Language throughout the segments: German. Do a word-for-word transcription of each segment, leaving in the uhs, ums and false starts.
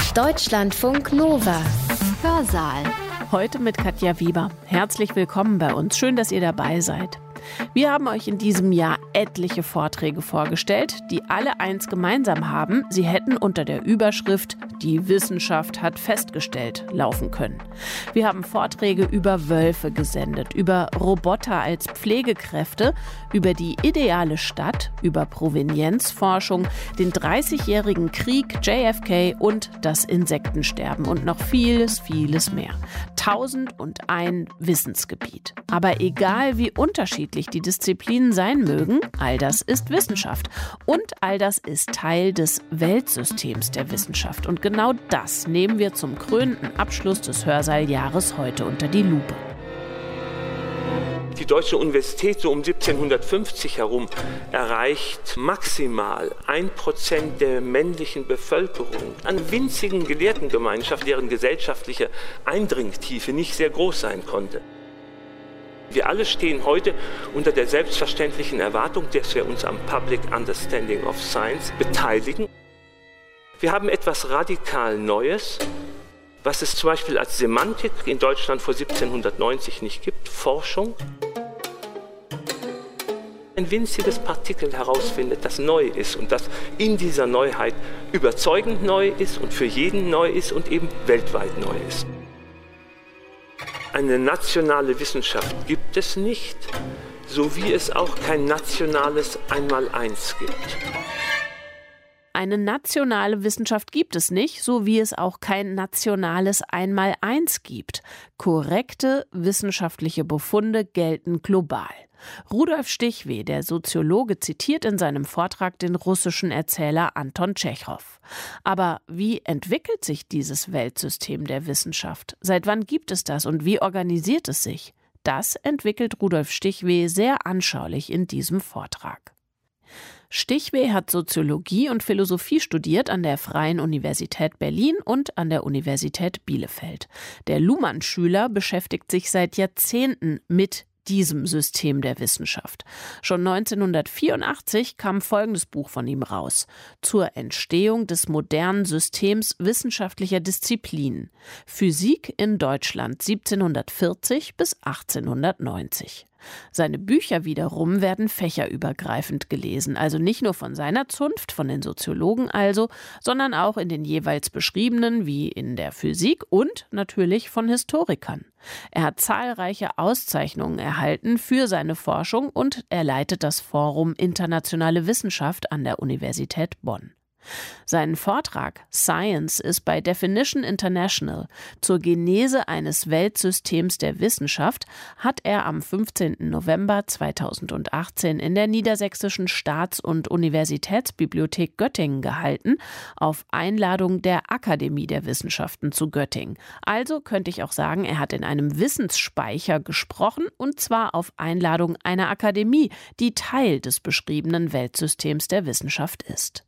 Deutschlandfunk Nova. Hörsaal. Heute mit Katja Wieber. Herzlich willkommen bei uns. Schön, dass ihr dabei seid. Wir haben euch in diesem Jahr etliche Vorträge vorgestellt, die alle eins gemeinsam haben: Sie hätten unter der Überschrift "Die Wissenschaft hat festgestellt" laufen können. Wir haben Vorträge über Wölfe gesendet, über Roboter als Pflegekräfte, über die ideale Stadt, über Provenienzforschung, den dreißigjährigen Krieg, J F K und das Insektensterben und noch vieles, vieles mehr. Tausend und ein Wissensgebiet. Aber egal wie unterschiedlich die Disziplinen sein mögen, all das ist Wissenschaft. Und all das ist Teil des Weltsystems der Wissenschaft. Und genau das nehmen wir zum krönenden Abschluss des Hörsaaljahres heute unter die Lupe. Die Deutsche Universität so um siebzehnhundertfünfzig herum erreicht maximal ein Prozent der männlichen Bevölkerung. Eine winzigen Gelehrtengemeinschaft, deren gesellschaftliche Eindringtiefe nicht sehr groß sein konnte. Wir alle stehen heute unter der selbstverständlichen Erwartung, dass wir uns am Public Understanding of Science beteiligen. Wir haben etwas radikal Neues, was es zum Beispiel als Semantik in Deutschland vor siebzehnhundertneunzig nicht gibt: Forschung. Ein winziges Partikel herausfindet, das neu ist und das in dieser Neuheit überzeugend neu ist und für jeden neu ist und eben weltweit neu ist. Eine nationale Wissenschaft gibt es nicht, so wie es auch kein nationales Einmaleins gibt. Eine nationale Wissenschaft gibt es nicht, so wie es auch kein nationales Einmaleins gibt. Korrekte wissenschaftliche Befunde gelten global. Rudolf Stichweh, der Soziologe, zitiert in seinem Vortrag den russischen Erzähler Anton Tschechow. Aber wie entwickelt sich dieses Weltsystem der Wissenschaft? Seit wann gibt es das und wie organisiert es sich? Das entwickelt Rudolf Stichweh sehr anschaulich in diesem Vortrag. Stichweh hat Soziologie und Philosophie studiert an der Freien Universität Berlin und an der Universität Bielefeld. Der Luhmann-Schüler beschäftigt sich seit Jahrzehnten mit diesem System der Wissenschaft. Schon neunzehnhundertvierundachtzig kam folgendes Buch von ihm raus: Zur Entstehung des modernen Systems wissenschaftlicher Disziplinen. Physik in Deutschland siebzehnhundertvierzig bis achtzehnhundertneunzig. Seine Bücher wiederum werden fächerübergreifend gelesen, also nicht nur von seiner Zunft, von den Soziologen also, sondern auch in den jeweils beschriebenen, wie in der Physik, und natürlich von Historikern. Er hat zahlreiche Auszeichnungen erhalten für seine Forschung und er leitet das Forum Internationale Wissenschaft an der Universität Bonn. Seinen Vortrag Science ist bei Definition International zur Genese eines Weltsystems der Wissenschaft hat er am fünfzehnten November zweitausendachtzehn in der Niedersächsischen Staats- und Universitätsbibliothek Göttingen gehalten, auf Einladung der Akademie der Wissenschaften zu Göttingen. Also könnte ich auch sagen, er hat in einem Wissensspeicher gesprochen, und zwar auf Einladung einer Akademie, die Teil des beschriebenen Weltsystems der Wissenschaft ist.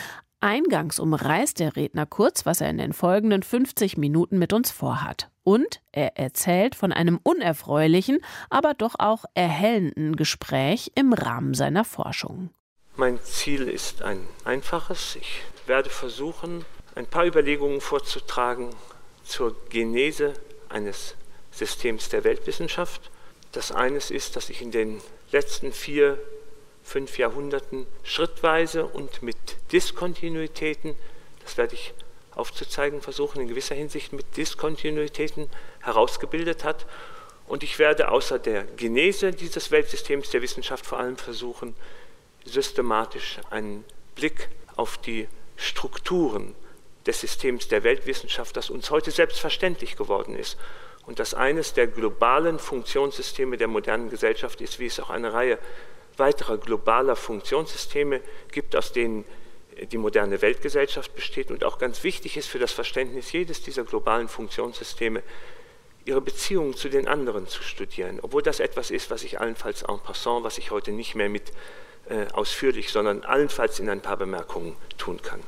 Eingangs umreißt der Redner kurz, was er in den folgenden fünfzig Minuten mit uns vorhat. Und er erzählt von einem unerfreulichen, aber doch auch erhellenden Gespräch im Rahmen seiner Forschung. Mein Ziel ist ein einfaches. Ich werde versuchen, ein paar Überlegungen vorzutragen zur Genese eines Systems der Weltwissenschaft. Das eines ist, dass ich in den letzten vier fünf Jahrhunderten schrittweise und mit Diskontinuitäten, das werde ich aufzuzeigen versuchen, in gewisser Hinsicht mit Diskontinuitäten herausgebildet hat. Und ich werde außer der Genese dieses Weltsystems der Wissenschaft vor allem versuchen, systematisch einen Blick auf die Strukturen des Systems der Weltwissenschaft, das uns heute selbstverständlich geworden ist und das eines der globalen Funktionssysteme der modernen Gesellschaft ist, wie es auch eine Reihe weiterer globaler Funktionssysteme gibt, aus denen die moderne Weltgesellschaft besteht, und auch ganz wichtig ist für das Verständnis jedes dieser globalen Funktionssysteme, ihre Beziehungen zu den anderen zu studieren, obwohl das etwas ist, was ich allenfalls en passant, was ich heute nicht mehr mit äh, ausführlich, sondern allenfalls in ein paar Bemerkungen tun kann.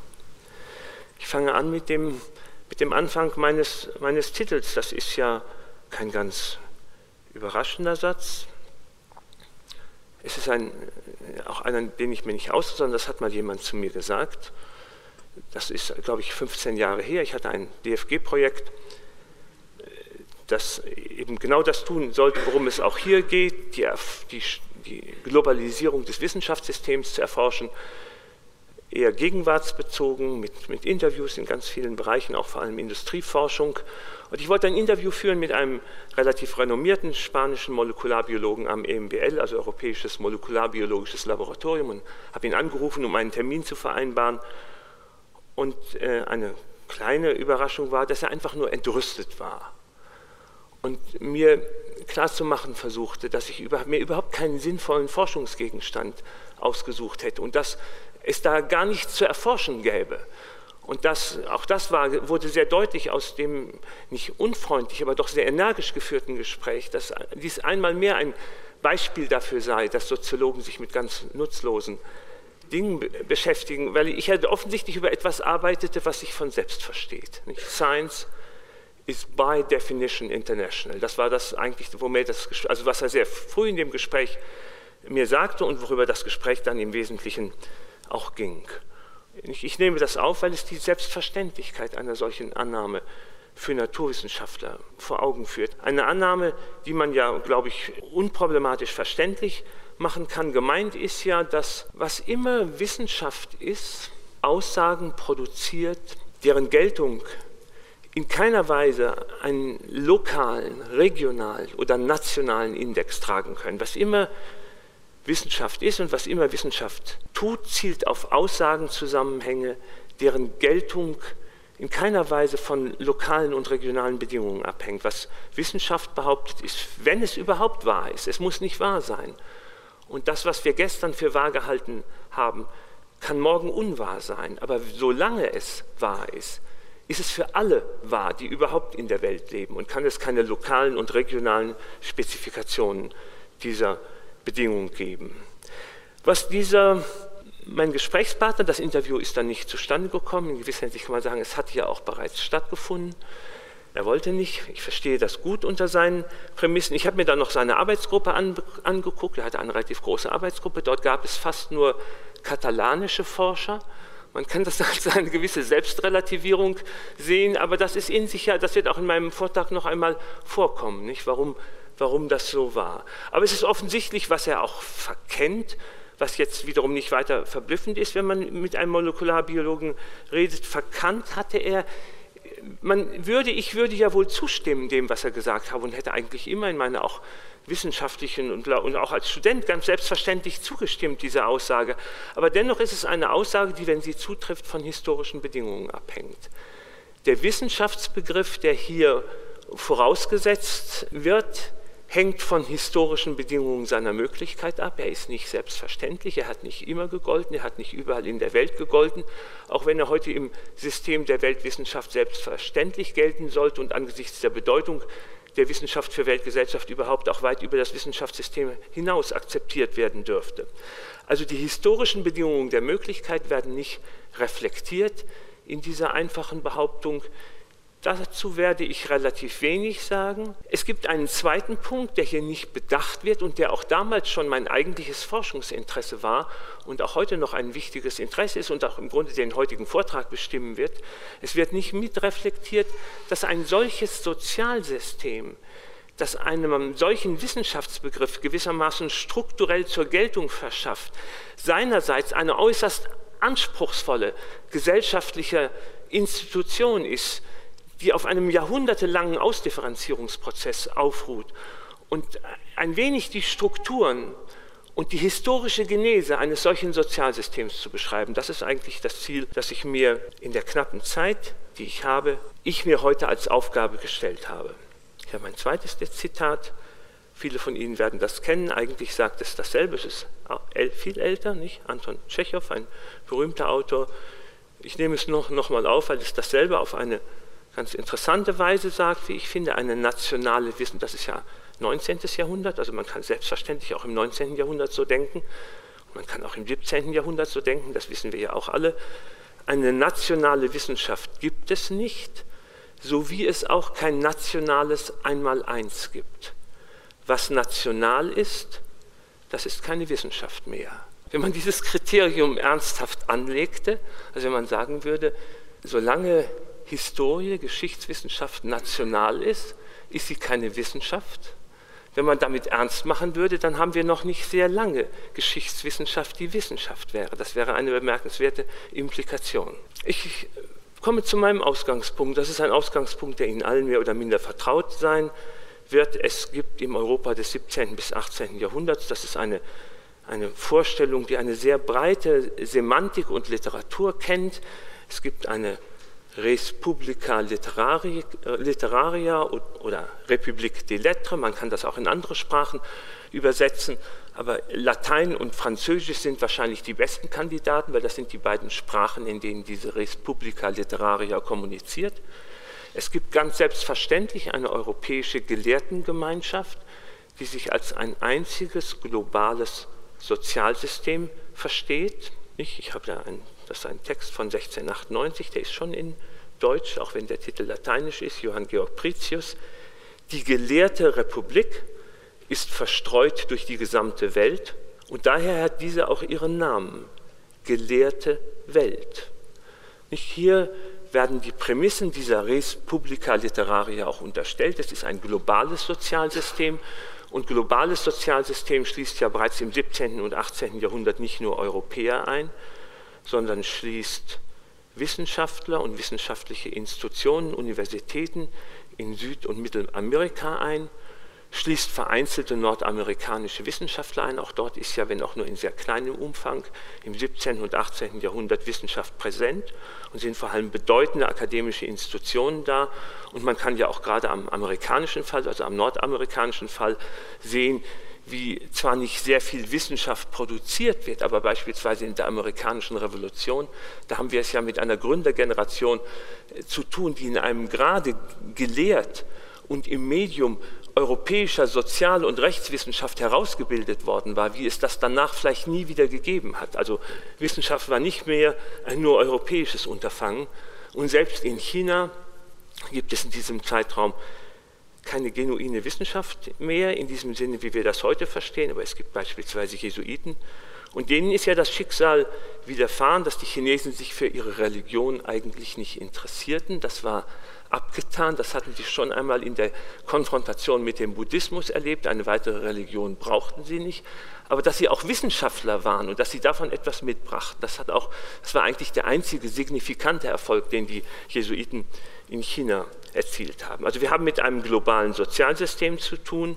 Ich fange an mit dem, mit dem Anfang meines, meines Titels. Das ist ja kein ganz überraschender Satz. Es ist ein, auch einer, den ich mir nicht aussuche, sondern das hat mal jemand zu mir gesagt. das ist, glaube ich, fünfzehn Jahre her. Ich hatte ein D F G-Projekt, das eben genau das tun sollte, worum es auch hier geht, die, die, die Globalisierung des Wissenschaftssystems zu erforschen, eher gegenwartsbezogen, mit, mit Interviews in ganz vielen Bereichen, auch vor allem Industrieforschung. Und ich wollte ein Interview führen mit einem relativ renommierten spanischen Molekularbiologen am E M B L, also Europäisches Molekularbiologisches Laboratorium, und habe ihn angerufen, um einen Termin zu vereinbaren. Und äh, eine kleine Überraschung war, dass er einfach nur entrüstet war und mir klarzumachen versuchte, dass ich über, mir überhaupt keinen sinnvollen Forschungsgegenstand ausgesucht hätte und dass es da gar nichts zu erforschen gäbe. Und das, auch das war, wurde sehr deutlich aus dem nicht unfreundlich, aber doch sehr energisch geführten Gespräch, dass dies einmal mehr ein Beispiel dafür sei, dass Soziologen sich mit ganz nutzlosen Dingen beschäftigen, weil ich ja offensichtlich über etwas arbeitete, was sich von selbst versteht. Nicht? Science is by definition international. Das war das eigentlich, womit das, also was er sehr früh in dem Gespräch mir sagte und worüber das Gespräch dann im Wesentlichen auch ging. Ich, ich nehme das auf, weil es die Selbstverständlichkeit einer solchen Annahme für Naturwissenschaftler vor Augen führt. Eine Annahme, die man ja, glaube ich, unproblematisch verständlich machen kann. Gemeint ist ja, dass was immer Wissenschaft ist, Aussagen produziert, deren Geltung in keiner Weise einen lokalen, regionalen oder nationalen Index tragen können. Was immer Wissenschaft ist und was immer Wissenschaft tut, zielt auf Aussagenzusammenhänge, deren Geltung in keiner Weise von lokalen und regionalen Bedingungen abhängt. Was Wissenschaft behauptet, ist, wenn es überhaupt wahr ist, es muss nicht wahr sein. Und das, was wir gestern für wahr gehalten haben, kann morgen unwahr sein. Aber solange es wahr ist, ist es für alle wahr, die überhaupt in der Welt leben und kann es keine lokalen und regionalen Spezifikationen dieser Bedingungen geben. Was dieser, mein Gesprächspartner, das Interview ist dann nicht zustande gekommen, in gewisser Hinsicht kann man sagen, es hat ja auch bereits stattgefunden. Er wollte nicht, ich verstehe das gut unter seinen Prämissen. Ich habe mir dann noch seine Arbeitsgruppe an, angeguckt, er hatte eine relativ große Arbeitsgruppe, dort gab es fast nur katalanische Forscher. Man kann das als eine gewisse Selbstrelativierung sehen, aber das ist in sich ja, das wird auch in meinem Vortrag noch einmal vorkommen, nicht? Warum, warum das so war. Aber es ist offensichtlich, was er auch verkennt, was jetzt wiederum nicht weiter verblüffend ist, wenn man mit einem Molekularbiologen redet. Verkannt hatte er, man würde, ich würde ja wohl zustimmen dem, was er gesagt habe und hätte eigentlich immer in meiner auch wissenschaftlichen und, und auch als Student ganz selbstverständlich zugestimmt, dieser Aussage. Aber dennoch ist es eine Aussage, die, wenn sie zutrifft, von historischen Bedingungen abhängt. Der Wissenschaftsbegriff, der hier vorausgesetzt wird, hängt von historischen Bedingungen seiner Möglichkeit ab. Er ist nicht selbstverständlich, er hat nicht immer gegolten, er hat nicht überall in der Welt gegolten, auch wenn er heute im System der Weltwissenschaft selbstverständlich gelten sollte und angesichts der Bedeutung der Wissenschaft für Weltgesellschaft überhaupt auch weit über das Wissenschaftssystem hinaus akzeptiert werden dürfte. Also die historischen Bedingungen der Möglichkeit werden nicht reflektiert in dieser einfachen Behauptung. Dazu werde ich relativ wenig sagen. Es gibt einen zweiten Punkt, der hier nicht bedacht wird und der auch damals schon mein eigentliches Forschungsinteresse war und auch heute noch ein wichtiges Interesse ist und auch im Grunde den heutigen Vortrag bestimmen wird. Es wird nicht mitreflektiert, dass ein solches Sozialsystem, das einem solchen Wissenschaftsbegriff gewissermaßen strukturell zur Geltung verschafft, seinerseits eine äußerst anspruchsvolle gesellschaftliche Institution ist, die auf einem jahrhundertelangen Ausdifferenzierungsprozess aufruht und ein wenig die Strukturen und die historische Genese eines solchen Sozialsystems zu beschreiben. Das ist eigentlich das Ziel, das ich mir in der knappen Zeit, die ich habe, ich mir heute als Aufgabe gestellt habe. Ich habe ein zweites Zitat. Viele von Ihnen werden das kennen. Eigentlich sagt es dasselbe. Es ist viel älter, nicht? Anton Tschechow, ein berühmter Autor. Ich nehme es noch, noch mal auf, weil es dasselbe auf eine ganz interessante Weise sagt, wie ich finde, eine nationale Wissen, das ist ja neunzehnten. Jahrhundert, also man kann selbstverständlich auch im neunzehnten. Jahrhundert so denken, man kann auch im siebzehnten. Jahrhundert so denken, das wissen wir ja auch alle. Eine nationale Wissenschaft gibt es nicht, so wie es auch kein nationales Einmaleins gibt. Was national ist, das ist keine Wissenschaft mehr. Wenn man dieses Kriterium ernsthaft anlegte, also wenn man sagen würde, solange Historie, Geschichtswissenschaft national ist, ist sie keine Wissenschaft. Wenn man damit ernst machen würde, dann haben wir noch nicht sehr lange Geschichtswissenschaft, die Wissenschaft wäre. Das wäre eine bemerkenswerte Implikation. Ich komme zu meinem Ausgangspunkt. Das ist ein Ausgangspunkt, der Ihnen allen mehr oder minder vertraut sein wird. Es gibt im Europa des siebzehnten bis achtzehnten Jahrhunderts, das ist eine, eine Vorstellung, die eine sehr breite Semantik und Literatur kennt. Es gibt eine Res Publica Literaria oder République des Lettres, man kann das auch in andere Sprachen übersetzen, aber Latein und Französisch sind wahrscheinlich die besten Kandidaten, weil das sind die beiden Sprachen, in denen diese Res Publica Literaria kommuniziert. Es gibt ganz selbstverständlich eine europäische Gelehrtengemeinschaft, die sich als ein einziges globales Sozialsystem versteht. Ich habe da ein Das ist ein Text von sechzehnhundertachtundneunzig, der ist schon in Deutsch, auch wenn der Titel lateinisch ist, Johann Georg Prizius. Die gelehrte Republik ist verstreut durch die gesamte Welt und daher hat diese auch ihren Namen, gelehrte Welt. Nicht hier werden die Prämissen dieser Res Publica Literaria auch unterstellt. Es ist ein globales Sozialsystem und globales Sozialsystem schließt ja bereits im siebzehnten und achtzehnten Jahrhundert nicht nur Europäer ein, sondern schließt Wissenschaftler und wissenschaftliche Institutionen, Universitäten in Süd- und Mittelamerika ein, schließt vereinzelte nordamerikanische Wissenschaftler ein. Auch dort ist ja, wenn auch nur in sehr kleinem Umfang, im siebzehnten und achtzehnten Jahrhundert Wissenschaft präsent und sind vor allem bedeutende akademische Institutionen da. Und man kann ja auch gerade am amerikanischen Fall, also am nordamerikanischen Fall sehen, wie zwar nicht sehr viel Wissenschaft produziert wird, aber beispielsweise in der amerikanischen Revolution, da haben wir es ja mit einer Gründergeneration zu tun, die in einem Grade gelehrt und im Medium europäischer Sozial- und Rechtswissenschaft herausgebildet worden war, wie es das danach vielleicht nie wieder gegeben hat. Also Wissenschaft war nicht mehr ein nur europäisches Unterfangen und selbst in China gibt es in diesem Zeitraum keine genuine Wissenschaft mehr, in diesem Sinne, wie wir das heute verstehen, aber es gibt beispielsweise Jesuiten und denen ist ja das Schicksal widerfahren, dass die Chinesen sich für ihre Religion eigentlich nicht interessierten. Das war abgetan, das hatten sie schon einmal in der Konfrontation mit dem Buddhismus erlebt, eine weitere Religion brauchten sie nicht, aber dass sie auch Wissenschaftler waren und dass sie davon etwas mitbrachten, das, hat auch, das war eigentlich der einzige signifikante Erfolg, den die Jesuiten in China erzielt haben. Also wir haben mit einem globalen Sozialsystem zu tun.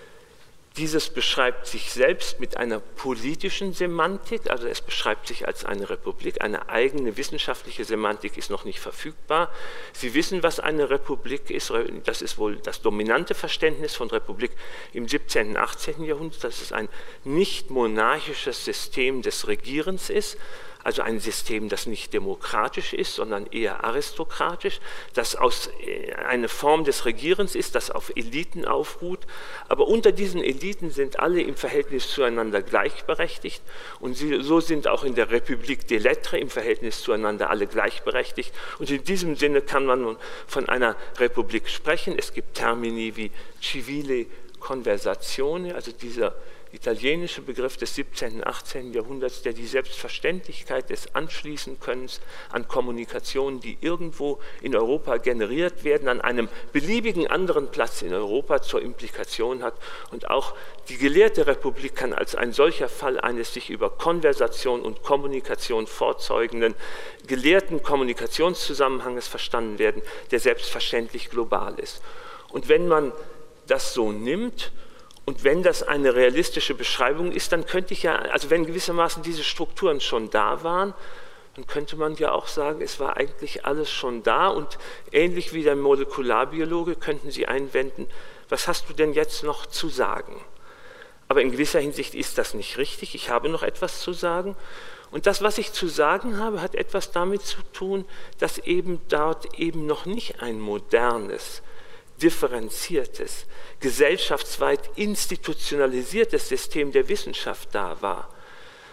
Dieses beschreibt sich selbst mit einer politischen Semantik, also es beschreibt sich als eine Republik. Eine eigene wissenschaftliche Semantik ist noch nicht verfügbar. Sie wissen, was eine Republik ist. Das ist wohl das dominante Verständnis von Republik im siebzehnten, achtzehnten Jahrhundert, dass es ein nicht monarchisches System des Regierens ist. Also ein System, das nicht demokratisch ist, sondern eher aristokratisch, das aus, eine Form des Regierens ist, das auf Eliten aufruht. Aber unter diesen Eliten sind alle im Verhältnis zueinander gleichberechtigt und sie, so sind auch in der République des Lettres im Verhältnis zueinander alle gleichberechtigt. Und in diesem Sinne kann man nun von einer Republik sprechen. Es gibt Termini wie civile conversazione, also dieser italienische Begriff des siebzehnten, achtzehnten Jahrhunderts, der die Selbstverständlichkeit des Anschließenkönnens an Kommunikationen, die irgendwo in Europa generiert werden, an einem beliebigen anderen Platz in Europa zur Implikation hat. Und auch die gelehrte Republik kann als ein solcher Fall eines sich über Konversation und Kommunikation fortzeugenden gelehrten Kommunikationszusammenhanges verstanden werden, der selbstverständlich global ist. Und wenn man das so nimmt, und wenn das eine realistische Beschreibung ist, dann könnte ich ja, also wenn gewissermaßen diese Strukturen schon da waren, dann könnte man ja auch sagen, es war eigentlich alles schon da und ähnlich wie der Molekularbiologe könnten Sie einwenden, was hast du denn jetzt noch zu sagen? Aber in gewisser Hinsicht ist das nicht richtig, ich habe noch etwas zu sagen und das, was ich zu sagen habe, hat etwas damit zu tun, dass eben dort eben noch nicht ein modernes, differenziertes, gesellschaftsweit institutionalisiertes System der Wissenschaft da war,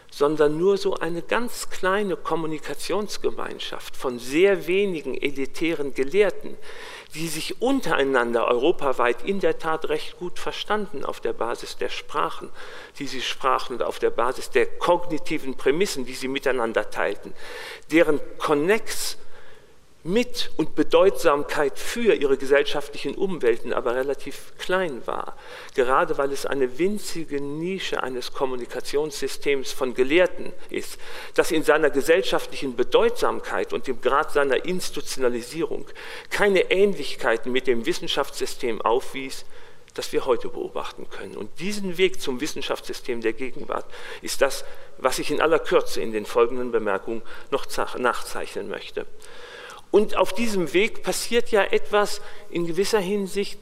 sondern nur so eine ganz kleine Kommunikationsgemeinschaft von sehr wenigen elitären Gelehrten, die sich untereinander europaweit in der Tat recht gut verstanden auf der Basis der Sprachen, die sie sprachen und auf der Basis der kognitiven Prämissen, die sie miteinander teilten, deren Konnex mit und Bedeutsamkeit für ihre gesellschaftlichen Umwelten aber relativ klein war, gerade weil es eine winzige Nische eines Kommunikationssystems von Gelehrten ist, das in seiner gesellschaftlichen Bedeutsamkeit und dem Grad seiner Institutionalisierung keine Ähnlichkeiten mit dem Wissenschaftssystem aufwies, das wir heute beobachten können. Und diesen Weg zum Wissenschaftssystem der Gegenwart ist das, was ich in aller Kürze in den folgenden Bemerkungen noch nachzeichnen möchte. Und auf diesem Weg passiert ja etwas in gewisser Hinsicht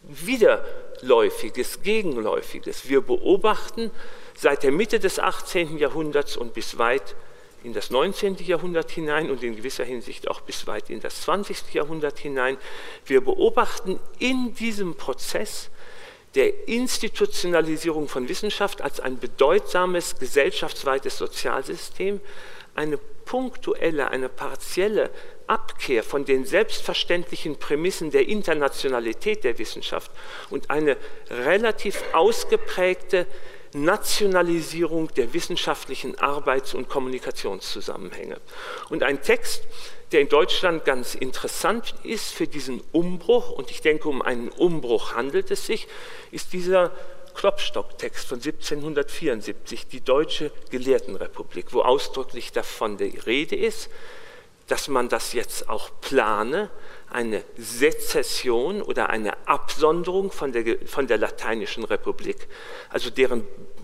Widerläufiges, Gegenläufiges. Wir beobachten seit der Mitte des achtzehnten Jahrhunderts und bis weit in das neunzehnte Jahrhundert hinein und in gewisser Hinsicht auch bis weit in das zwanzigste Jahrhundert hinein, wir beobachten in diesem Prozess der Institutionalisierung von Wissenschaft als ein bedeutsames gesellschaftsweites Sozialsystem eine punktuelle, eine partielle Abkehr von den selbstverständlichen Prämissen der Internationalität der Wissenschaft und eine relativ ausgeprägte Nationalisierung der wissenschaftlichen Arbeits- und Kommunikationszusammenhänge. Und ein Text, der in Deutschland ganz interessant ist für diesen Umbruch, und ich denke, um einen Umbruch handelt es sich, ist dieser Klopstock-Text von siebzehnhundertvierundsiebzig, die Deutsche Gelehrtenrepublik, wo ausdrücklich davon die Rede ist, dass man das jetzt auch plane, eine Sezession oder eine Absonderung von der, von der Lateinischen Republik, also deren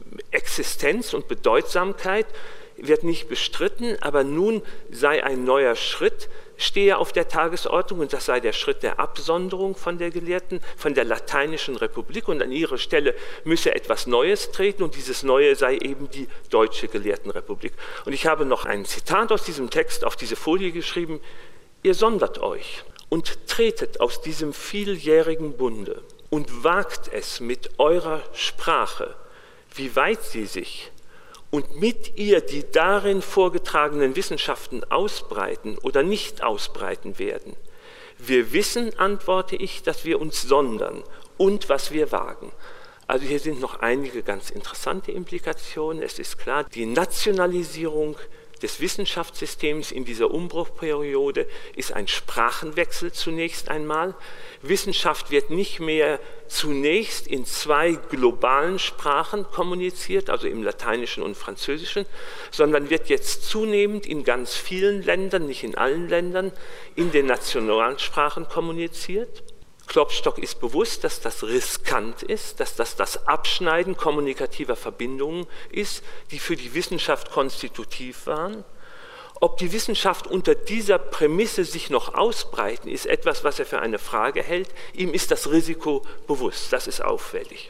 Existenz und Bedeutsamkeit wird nicht bestritten, aber nun sei ein neuer Schritt, stehe auf der Tagesordnung, und das sei der Schritt der Absonderung von der Gelehrten, von der Lateinischen Republik, und an ihre Stelle müsse etwas Neues treten, und dieses Neue sei eben die Deutsche Gelehrtenrepublik. Und ich habe noch ein Zitat aus diesem Text auf diese Folie geschrieben: Ihr sondert euch und tretet aus diesem vieljährigen Bunde und wagt es mit eurer Sprache, wie weit sie sich und mit ihr die darin vorgetragenen Wissenschaften ausbreiten oder nicht ausbreiten werden. Wir wissen, antworte ich, dass wir uns sondern und was wir wagen. Also hier sind noch einige ganz interessante Implikationen. Es ist klar, die Nationalisierung des Wissenschaftssystems in dieser Umbruchperiode ist ein Sprachenwechsel zunächst einmal. Wissenschaft wird nicht mehr zunächst in zwei globalen Sprachen kommuniziert, also im Lateinischen und Französischen, sondern wird jetzt zunehmend in ganz vielen Ländern, nicht in allen Ländern, in den Nationalsprachen kommuniziert. Klopstock ist bewusst, dass das riskant ist, dass das das Abschneiden kommunikativer Verbindungen ist, die für die Wissenschaft konstitutiv waren. Ob die Wissenschaft unter dieser Prämisse sich noch ausbreiten, ist etwas, was er für eine Frage hält. Ihm ist das Risiko bewusst, das ist auffällig.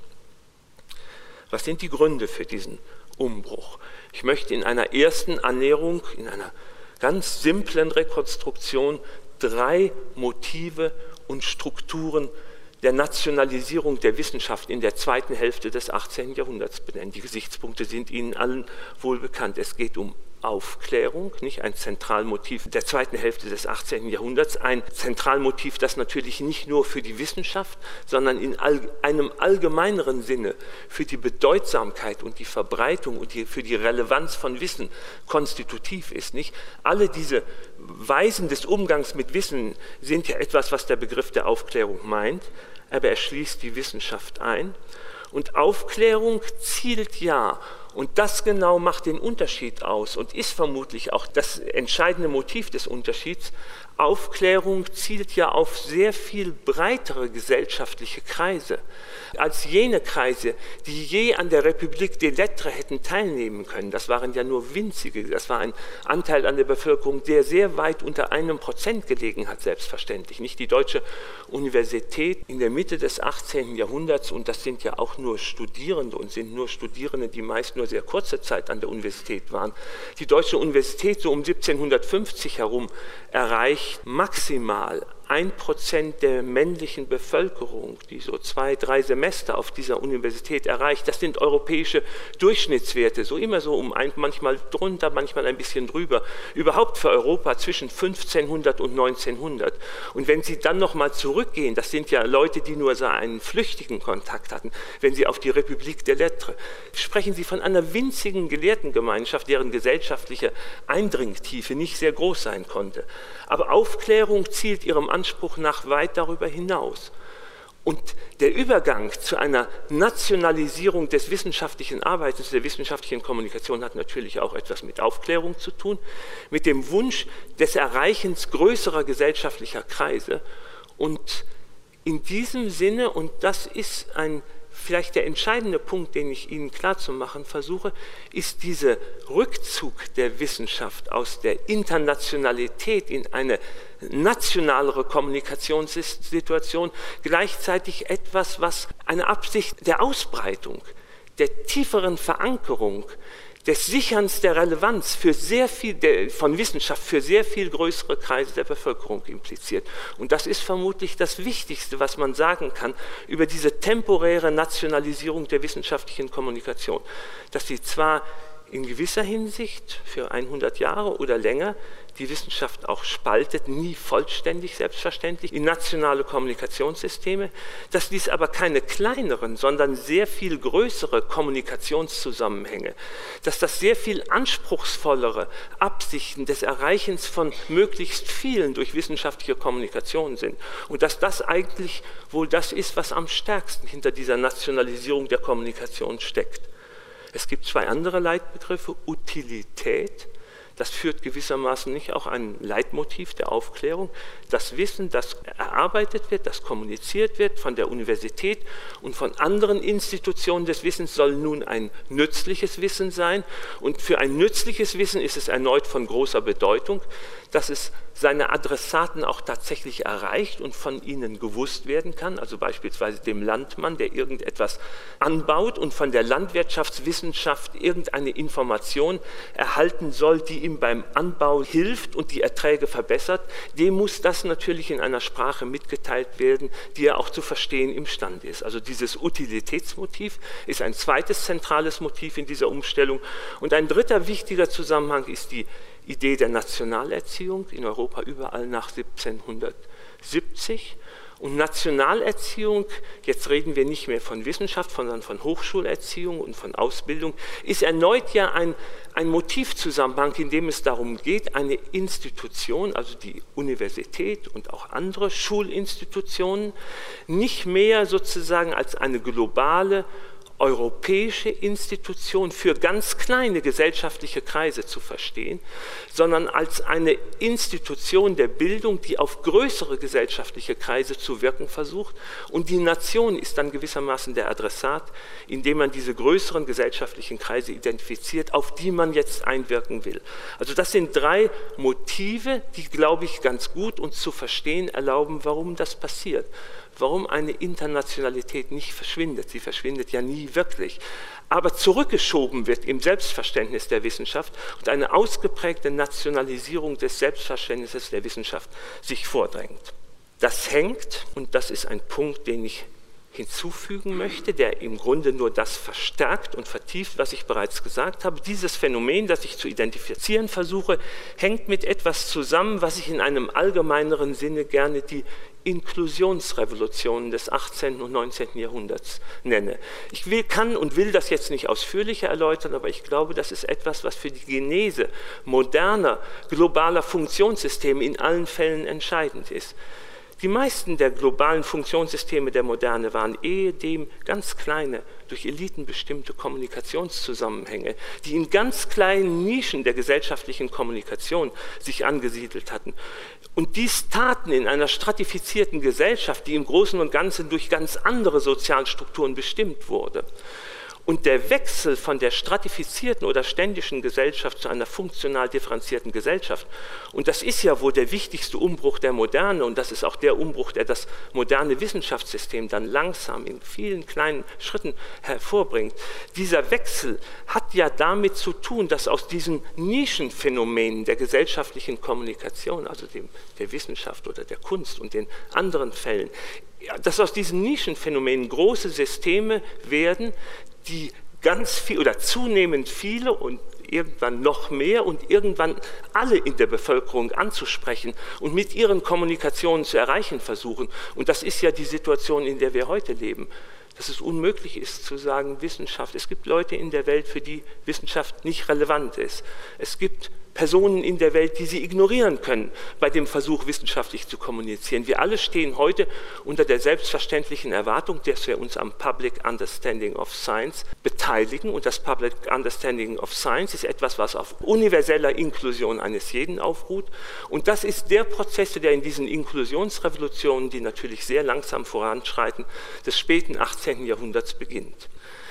Was sind die Gründe für diesen Umbruch? Ich möchte in einer ersten Annäherung, in einer ganz simplen Rekonstruktion drei Motive und Strukturen der Nationalisierung der Wissenschaft in der zweiten Hälfte des achtzehnten Jahrhunderts benennen. Die Gesichtspunkte sind Ihnen allen wohl bekannt. Es geht um Aufklärung, nicht ein Zentralmotiv der zweiten Hälfte des achtzehnten Jahrhunderts, ein Zentralmotiv, das natürlich nicht nur für die Wissenschaft, sondern in all, einem allgemeineren Sinne für die Bedeutsamkeit und die Verbreitung und die, für die Relevanz von Wissen konstitutiv ist. Nicht? Alle diese Weisen des Umgangs mit Wissen sind ja etwas, was der Begriff der Aufklärung meint, aber er schließt die Wissenschaft ein. Und Aufklärung zielt ja, und das genau macht den Unterschied aus und ist vermutlich auch das entscheidende Motiv des Unterschieds. Aufklärung zielt ja auf sehr viel breitere gesellschaftliche Kreise als jene Kreise, die je an der Republik des Lettres hätten teilnehmen können. Das waren ja nur winzige, das war ein Anteil an der Bevölkerung, der sehr weit unter einem Prozent gelegen hat, selbstverständlich. Nicht die Deutsche Universität in der Mitte des achtzehnten Jahrhunderts, und das sind ja auch nur Studierende und sind nur Studierende, die meist nur sehr kurze Zeit an der Universität waren. Die Deutsche Universität so um siebzehnhundertfünfzig herum erreicht maximal ein Prozent der männlichen Bevölkerung, die so zwei, drei Semester auf dieser Universität erreicht. Das sind europäische Durchschnittswerte, so immer so um ein, manchmal drunter, manchmal ein bisschen drüber. Überhaupt für Europa zwischen fünfzehnhundert und neunzehnhundert. Und wenn Sie dann nochmal zurückgehen, das sind ja Leute, die nur so einen flüchtigen Kontakt hatten, wenn Sie auf die République des Lettres, sprechen Sie von einer winzigen Gelehrtengemeinschaft, deren gesellschaftliche Eindringtiefe nicht sehr groß sein konnte. Aber Aufklärung zielt ihrem Anspruch nach weit darüber hinaus. Und der Übergang zu einer Nationalisierung des wissenschaftlichen Arbeitens, der wissenschaftlichen Kommunikation hat natürlich auch etwas mit Aufklärung zu tun, mit dem Wunsch des Erreichens größerer gesellschaftlicher Kreise. Und in diesem Sinne, und das ist ein vielleicht der entscheidende Punkt, den ich Ihnen klarzumachen versuche, ist dieser Rückzug der Wissenschaft aus der Internationalität in eine nationalere Kommunikationssituation gleichzeitig etwas, was eine Absicht der Ausbreitung, der tieferen Verankerung, des Sicherns der Relevanz für sehr viel, der, von Wissenschaft für sehr viel größere Kreise der Bevölkerung impliziert. Und das ist vermutlich das Wichtigste, was man sagen kann über diese temporäre Nationalisierung der wissenschaftlichen Kommunikation, dass sie zwar in gewisser Hinsicht für hundert Jahre oder länger die Wissenschaft auch spaltet, nie vollständig selbstverständlich, in nationale Kommunikationssysteme, dass dies aber keine kleineren, sondern sehr viel größere Kommunikationszusammenhänge, dass das sehr viel anspruchsvollere Absichten des Erreichens von möglichst vielen durch wissenschaftliche Kommunikation sind und dass das eigentlich wohl das ist, was am stärksten hinter dieser Nationalisierung der Kommunikation steckt. Es gibt zwei andere Leitbegriffe, Utilität. Das führt gewissermaßen nicht auch ein Leitmotiv der Aufklärung. Das Wissen, das erarbeitet wird, das kommuniziert wird von der Universität und von anderen Institutionen des Wissens, soll nun ein nützliches Wissen sein. Und für ein nützliches Wissen ist es erneut von großer Bedeutung, dass es seine Adressaten auch tatsächlich erreicht und von ihnen gewusst werden kann, also beispielsweise dem Landmann, der irgendetwas anbaut und von der Landwirtschaftswissenschaft irgendeine Information erhalten soll, die ihm beim Anbau hilft und die Erträge verbessert, dem muss das natürlich in einer Sprache mitgeteilt werden, die er auch zu verstehen imstande ist. Also dieses Utilitätsmotiv ist ein zweites zentrales Motiv in dieser Umstellung. Und ein dritter wichtiger Zusammenhang ist die Idee der Nationalerziehung, in Europa überall nach siebzehnhundertsiebzig. Und Nationalerziehung, jetzt reden wir nicht mehr von Wissenschaft, sondern von Hochschulerziehung und von Ausbildung, ist erneut ja ein, ein Motivzusammenhang, in dem es darum geht, eine Institution, also die Universität und auch andere Schulinstitutionen, nicht mehr sozusagen als eine globale europäische Institution für ganz kleine gesellschaftliche Kreise zu verstehen, sondern als eine Institution der Bildung, die auf größere gesellschaftliche Kreise zu wirken versucht. Und die Nation ist dann gewissermaßen der Adressat, indem man diese größeren gesellschaftlichen Kreise identifiziert, auf die man jetzt einwirken will. Also das sind drei Motive, die, glaube ich, ganz gut uns zu verstehen erlauben, warum das passiert. Warum eine Internationalität nicht verschwindet. Sie verschwindet ja nie wirklich, aber zurückgeschoben wird im Selbstverständnis der Wissenschaft und eine ausgeprägte Nationalisierung des Selbstverständnisses der Wissenschaft sich vordrängt. Das hängt, und das ist ein Punkt, den ich hinzufügen möchte, der im Grunde nur das verstärkt und vertieft, was ich bereits gesagt habe. Dieses Phänomen, das ich zu identifizieren versuche, hängt mit etwas zusammen, was ich in einem allgemeineren Sinne gerne die Inklusionsrevolutionen des achtzehnten und neunzehnten Jahrhunderts nenne. Ich will, kann und will das jetzt nicht ausführlicher erläutern, aber ich glaube, das ist etwas, was für die Genese moderner, globaler Funktionssysteme in allen Fällen entscheidend ist. Die meisten der globalen Funktionssysteme der Moderne waren ehedem ganz kleine, durch Eliten bestimmte Kommunikationszusammenhänge, die in ganz kleinen Nischen der gesellschaftlichen Kommunikation sich angesiedelt hatten. Und dies taten in einer stratifizierten Gesellschaft, die im Großen und Ganzen durch ganz andere Sozialstrukturen bestimmt wurde. Und der Wechsel von der stratifizierten oder ständischen Gesellschaft zu einer funktional differenzierten Gesellschaft, und das ist ja wohl der wichtigste Umbruch der Moderne, und das ist auch der Umbruch, der das moderne Wissenschaftssystem dann langsam in vielen kleinen Schritten hervorbringt. Dieser Wechsel hat ja damit zu tun, dass aus diesen Nischenphänomenen der gesellschaftlichen Kommunikation, also dem, der Wissenschaft oder der Kunst und den anderen Fällen, dass aus diesen Nischenphänomenen große Systeme werden, die ganz viel oder zunehmend viele und irgendwann noch mehr und irgendwann alle in der Bevölkerung anzusprechen und mit ihren Kommunikationen zu erreichen versuchen. Und das ist ja die Situation, in der wir heute leben. Dass es unmöglich ist zu sagen, Wissenschaft, es gibt Leute in der Welt, für die Wissenschaft nicht relevant ist. Es gibt Personen in der Welt, die sie ignorieren können bei dem Versuch, wissenschaftlich zu kommunizieren. Wir alle stehen heute unter der selbstverständlichen Erwartung, dass wir uns am Public Understanding of Science beteiligen. Und das Public Understanding of Science ist etwas, was auf universeller Inklusion eines jeden aufruht. Und das ist der Prozess, der in diesen Inklusionsrevolutionen, die natürlich sehr langsam voranschreiten, des späten achtzehnten Jahrhunderts beginnt.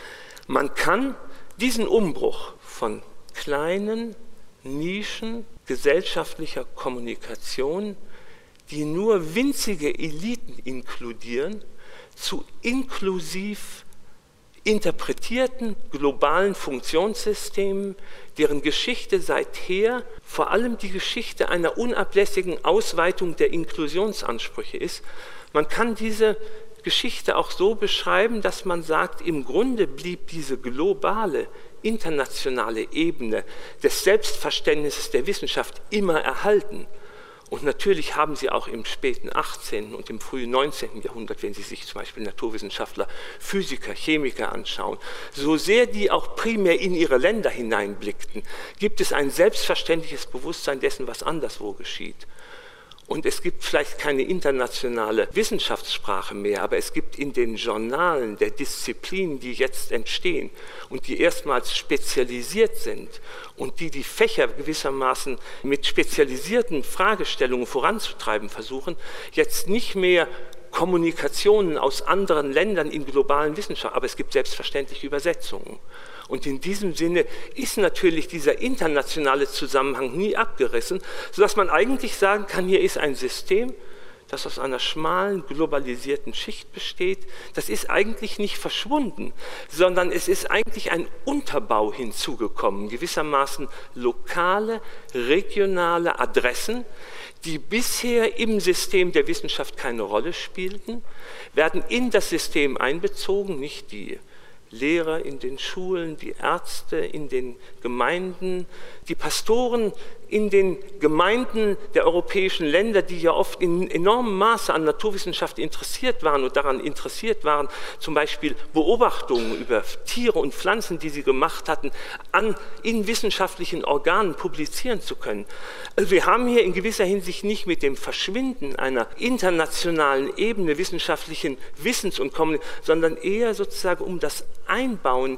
Man kann diesen Umbruch von kleinen Nischen gesellschaftlicher Kommunikation, die nur winzige Eliten inkludieren, zu inklusiv interpretierten globalen Funktionssystemen, deren Geschichte seither vor allem die Geschichte einer unablässigen Ausweitung der Inklusionsansprüche ist. Man kann diese Geschichte auch so beschreiben, dass man sagt, im Grunde blieb diese globale internationale Ebene des Selbstverständnisses der Wissenschaft immer erhalten. Und natürlich haben sie auch im späten achtzehnten und im frühen neunzehnten Jahrhundert, wenn Sie sich zum Beispiel Naturwissenschaftler, Physiker, Chemiker anschauen, so sehr die auch primär in ihre Länder hineinblickten, gibt es ein selbstverständliches Bewusstsein dessen, was anderswo geschieht. Und es gibt vielleicht keine internationale Wissenschaftssprache mehr, aber es gibt in den Journalen der Disziplinen, die jetzt entstehen und die erstmals spezialisiert sind und die die Fächer gewissermaßen mit spezialisierten Fragestellungen voranzutreiben versuchen, jetzt nicht mehr Kommunikationen aus anderen Ländern in globalen Wissenschaften, aber es gibt selbstverständlich Übersetzungen. Und in diesem Sinne ist natürlich dieser internationale Zusammenhang nie abgerissen, sodass man eigentlich sagen kann, hier ist ein System, das aus einer schmalen, globalisierten Schicht besteht. Das ist eigentlich nicht verschwunden, sondern es ist eigentlich ein Unterbau hinzugekommen, gewissermaßen lokale, regionale Adressen, die bisher im System der Wissenschaft keine Rolle spielten, werden in das System einbezogen, nicht die Lehrer in den Schulen, die Ärzte in den Gemeinden, die Pastoren in den Gemeinden der europäischen Länder, die ja oft in enormem Maße an Naturwissenschaft interessiert waren und daran interessiert waren, zum Beispiel Beobachtungen über Tiere und Pflanzen, die sie gemacht hatten, an, in wissenschaftlichen Organen publizieren zu können. Also wir haben hier in gewisser Hinsicht nicht mit dem Verschwinden einer internationalen Ebene wissenschaftlichen Wissens und Kommunikation, sondern eher sozusagen um das Einbauen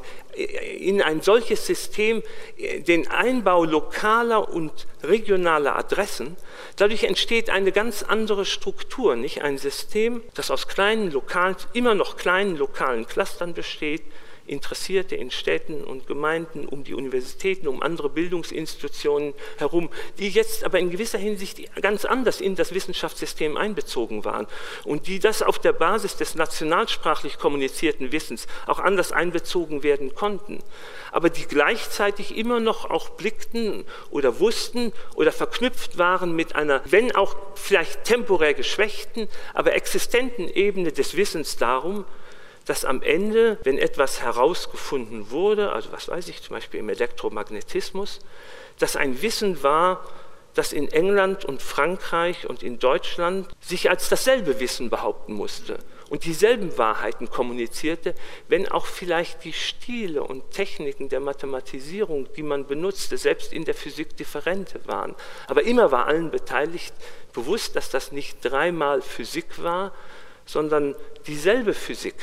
in ein solches System, den Einbau lokaler und regionaler Adressen. Dadurch entsteht eine ganz andere Struktur, nicht ein System, das aus kleinen lokalen, immer noch kleinen lokalen Clustern besteht, Interessierte in Städten und Gemeinden, um die Universitäten, um andere Bildungsinstitutionen herum, die jetzt aber in gewisser Hinsicht ganz anders in das Wissenschaftssystem einbezogen waren und die das auf der Basis des nationalsprachlich kommunizierten Wissens auch anders einbezogen werden konnten, aber die gleichzeitig immer noch auch blickten oder wussten oder verknüpft waren mit einer, wenn auch vielleicht temporär geschwächten, aber existenten Ebene des Wissens darum, dass am Ende, wenn etwas herausgefunden wurde, also was weiß ich, zum Beispiel im Elektromagnetismus, dass ein Wissen war, das in England und Frankreich und in Deutschland sich als dasselbe Wissen behaupten musste und dieselben Wahrheiten kommunizierte, wenn auch vielleicht die Stile und Techniken der Mathematisierung, die man benutzte, selbst in der Physik differente waren. Aber immer war allen Beteiligten bewusst, dass das nicht dreimal Physik war, sondern dieselbe Physik,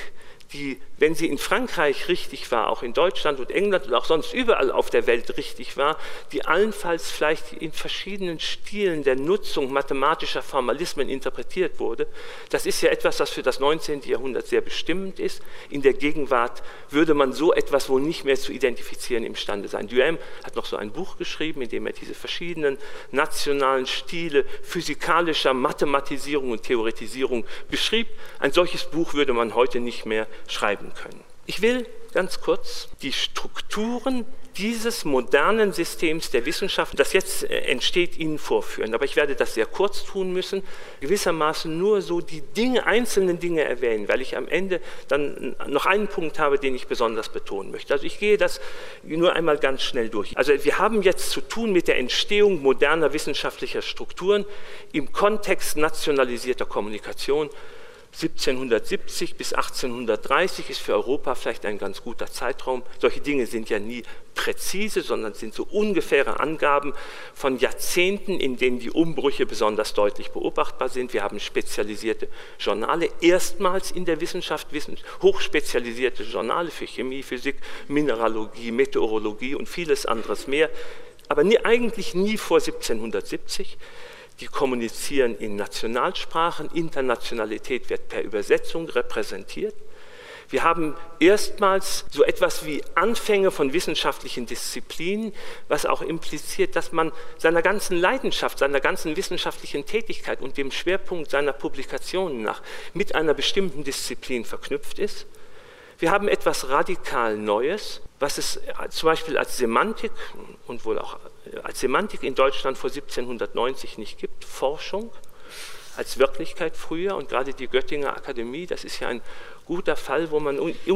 die, wenn sie in Frankreich richtig war, auch in Deutschland und England und auch sonst überall auf der Welt richtig war, die allenfalls vielleicht in verschiedenen Stilen der Nutzung mathematischer Formalismen interpretiert wurde. Das ist ja etwas, das für das neunzehnte Jahrhundert sehr bestimmend ist. In der Gegenwart würde man so etwas wohl nicht mehr zu identifizieren imstande sein. Duhem hat noch so ein Buch geschrieben, in dem er diese verschiedenen nationalen Stile physikalischer Mathematisierung und Theoretisierung beschrieb. Ein solches Buch würde man heute nicht mehr schreiben können. Ich will ganz kurz die Strukturen dieses modernen Systems der Wissenschaft, das jetzt entsteht, Ihnen vorführen. Aber ich werde das sehr kurz tun müssen, gewissermaßen nur so die Dinge, einzelnen Dinge erwähnen, weil ich am Ende dann noch einen Punkt habe, den ich besonders betonen möchte. Also ich gehe das nur einmal ganz schnell durch. Also wir haben jetzt zu tun mit der Entstehung moderner wissenschaftlicher Strukturen im Kontext nationalisierter Kommunikation. siebzehnhundertsiebzig bis achtzehnhundertdreißig ist für Europa vielleicht ein ganz guter Zeitraum. Solche Dinge sind ja nie präzise, sondern sind so ungefähre Angaben von Jahrzehnten, in denen die Umbrüche besonders deutlich beobachtbar sind. Wir haben spezialisierte Journale, erstmals in der Wissenschaft, hochspezialisierte Journale für Chemie, Physik, Mineralogie, Meteorologie und vieles anderes mehr, aber nie, eigentlich nie vor siebzehnhundertsiebzig. Die kommunizieren in Nationalsprachen, Internationalität wird per Übersetzung repräsentiert. Wir haben erstmals so etwas wie Anfänge von wissenschaftlichen Disziplinen, was auch impliziert, dass man seiner ganzen Leidenschaft, seiner ganzen wissenschaftlichen Tätigkeit und dem Schwerpunkt seiner Publikationen nach mit einer bestimmten Disziplin verknüpft ist. Wir haben etwas radikal Neues, was es zum Beispiel als Semantik und wohl auch als Semantik in Deutschland vor siebzehnhundertneunzig nicht gibt, Forschung als Wirklichkeit früher und gerade die Göttinger Akademie, das ist ja ein guter Fall, wo man,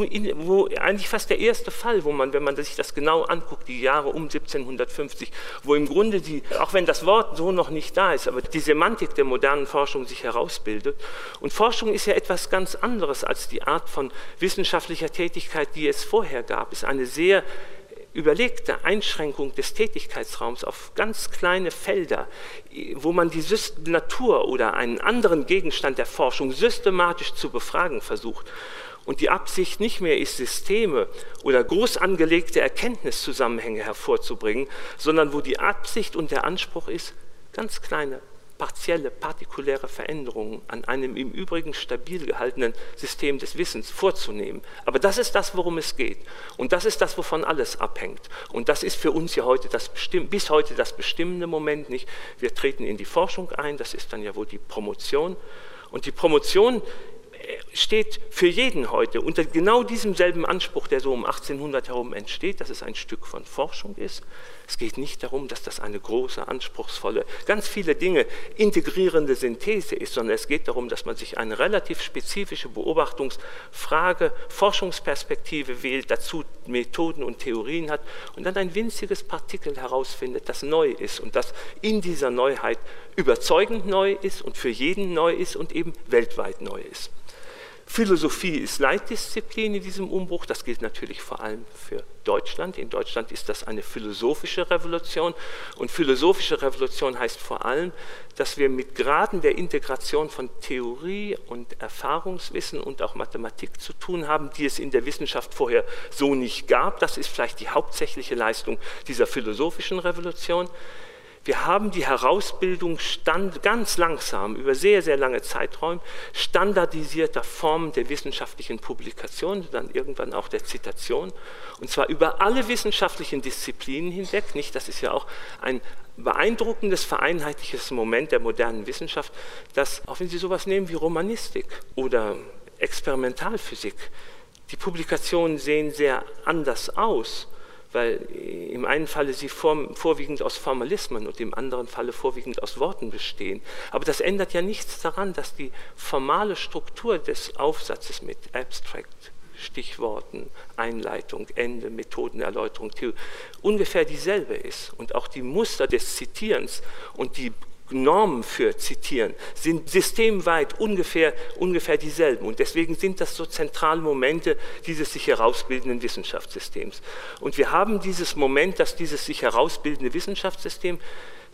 wo eigentlich fast der erste Fall, wo man, wenn man sich das genau anguckt, die Jahre um siebzehnhundertfünfzig, wo im Grunde die, auch wenn das Wort so noch nicht da ist, aber die Semantik der modernen Forschung sich herausbildet. Und Forschung ist ja etwas ganz anderes als die Art von wissenschaftlicher Tätigkeit, die es vorher gab. Es ist eine sehr überlegte Einschränkung des Tätigkeitsraums auf ganz kleine Felder, wo man die Natur oder einen anderen Gegenstand der Forschung systematisch zu befragen versucht. Und die Absicht nicht mehr ist, Systeme oder groß angelegte Erkenntniszusammenhänge hervorzubringen, sondern wo die Absicht und der Anspruch ist, ganz kleine partielle, partikuläre Veränderungen an einem im Übrigen stabil gehaltenen System des Wissens vorzunehmen. Aber das ist das, worum es geht. Und das ist das, wovon alles abhängt. Und das ist für uns ja heute das bestimm- bis heute das bestimmende Moment nicht. Wir treten in die Forschung ein, das ist dann ja wohl die Promotion. Und die Promotion steht für jeden heute unter genau diesem selben Anspruch, der so um achtzehnhundert herum entsteht, dass es ein Stück von Forschung ist. Es geht nicht darum, dass das eine große, anspruchsvolle, ganz viele Dinge integrierende Synthese ist, sondern es geht darum, dass man sich eine relativ spezifische Beobachtungsfrage, Forschungsperspektive wählt, dazu Methoden und Theorien hat und dann ein winziges Partikel herausfindet, das neu ist und das in dieser Neuheit überzeugend neu ist und für jeden neu ist und eben weltweit neu ist. Philosophie ist Leitdisziplin in diesem Umbruch, das gilt natürlich vor allem für Deutschland. In Deutschland ist das eine philosophische Revolution und philosophische Revolution heißt vor allem, dass wir mit Graden der Integration von Theorie und Erfahrungswissen und auch Mathematik zu tun haben, die es in der Wissenschaft vorher so nicht gab. Das ist vielleicht die hauptsächliche Leistung dieser philosophischen Revolution. Wir haben die Herausbildung stand, ganz langsam, über sehr, sehr lange Zeiträume, standardisierter Formen der wissenschaftlichen Publikation, dann irgendwann auch der Zitation, und zwar über alle wissenschaftlichen Disziplinen hinweg. Nicht? Das ist ja auch ein beeindruckendes, vereinheitliches Moment der modernen Wissenschaft, dass, auch wenn Sie sowas nehmen wie Romanistik oder Experimentalphysik, die Publikationen sehen sehr anders aus, weil im einen Falle sie vor, vorwiegend aus Formalismen und im anderen Falle vorwiegend aus Worten bestehen. Aber das ändert ja nichts daran, dass die formale Struktur des Aufsatzes mit Abstract, Stichworten, Einleitung, Ende, Methodenerläuterung, Theorie, ungefähr dieselbe ist. Und auch die Muster des Zitierens und die Normen für Zitieren sind systemweit ungefähr, ungefähr dieselben. Und deswegen sind das so zentrale Momente dieses sich herausbildenden Wissenschaftssystems. Und wir haben dieses Moment, dass dieses sich herausbildende Wissenschaftssystem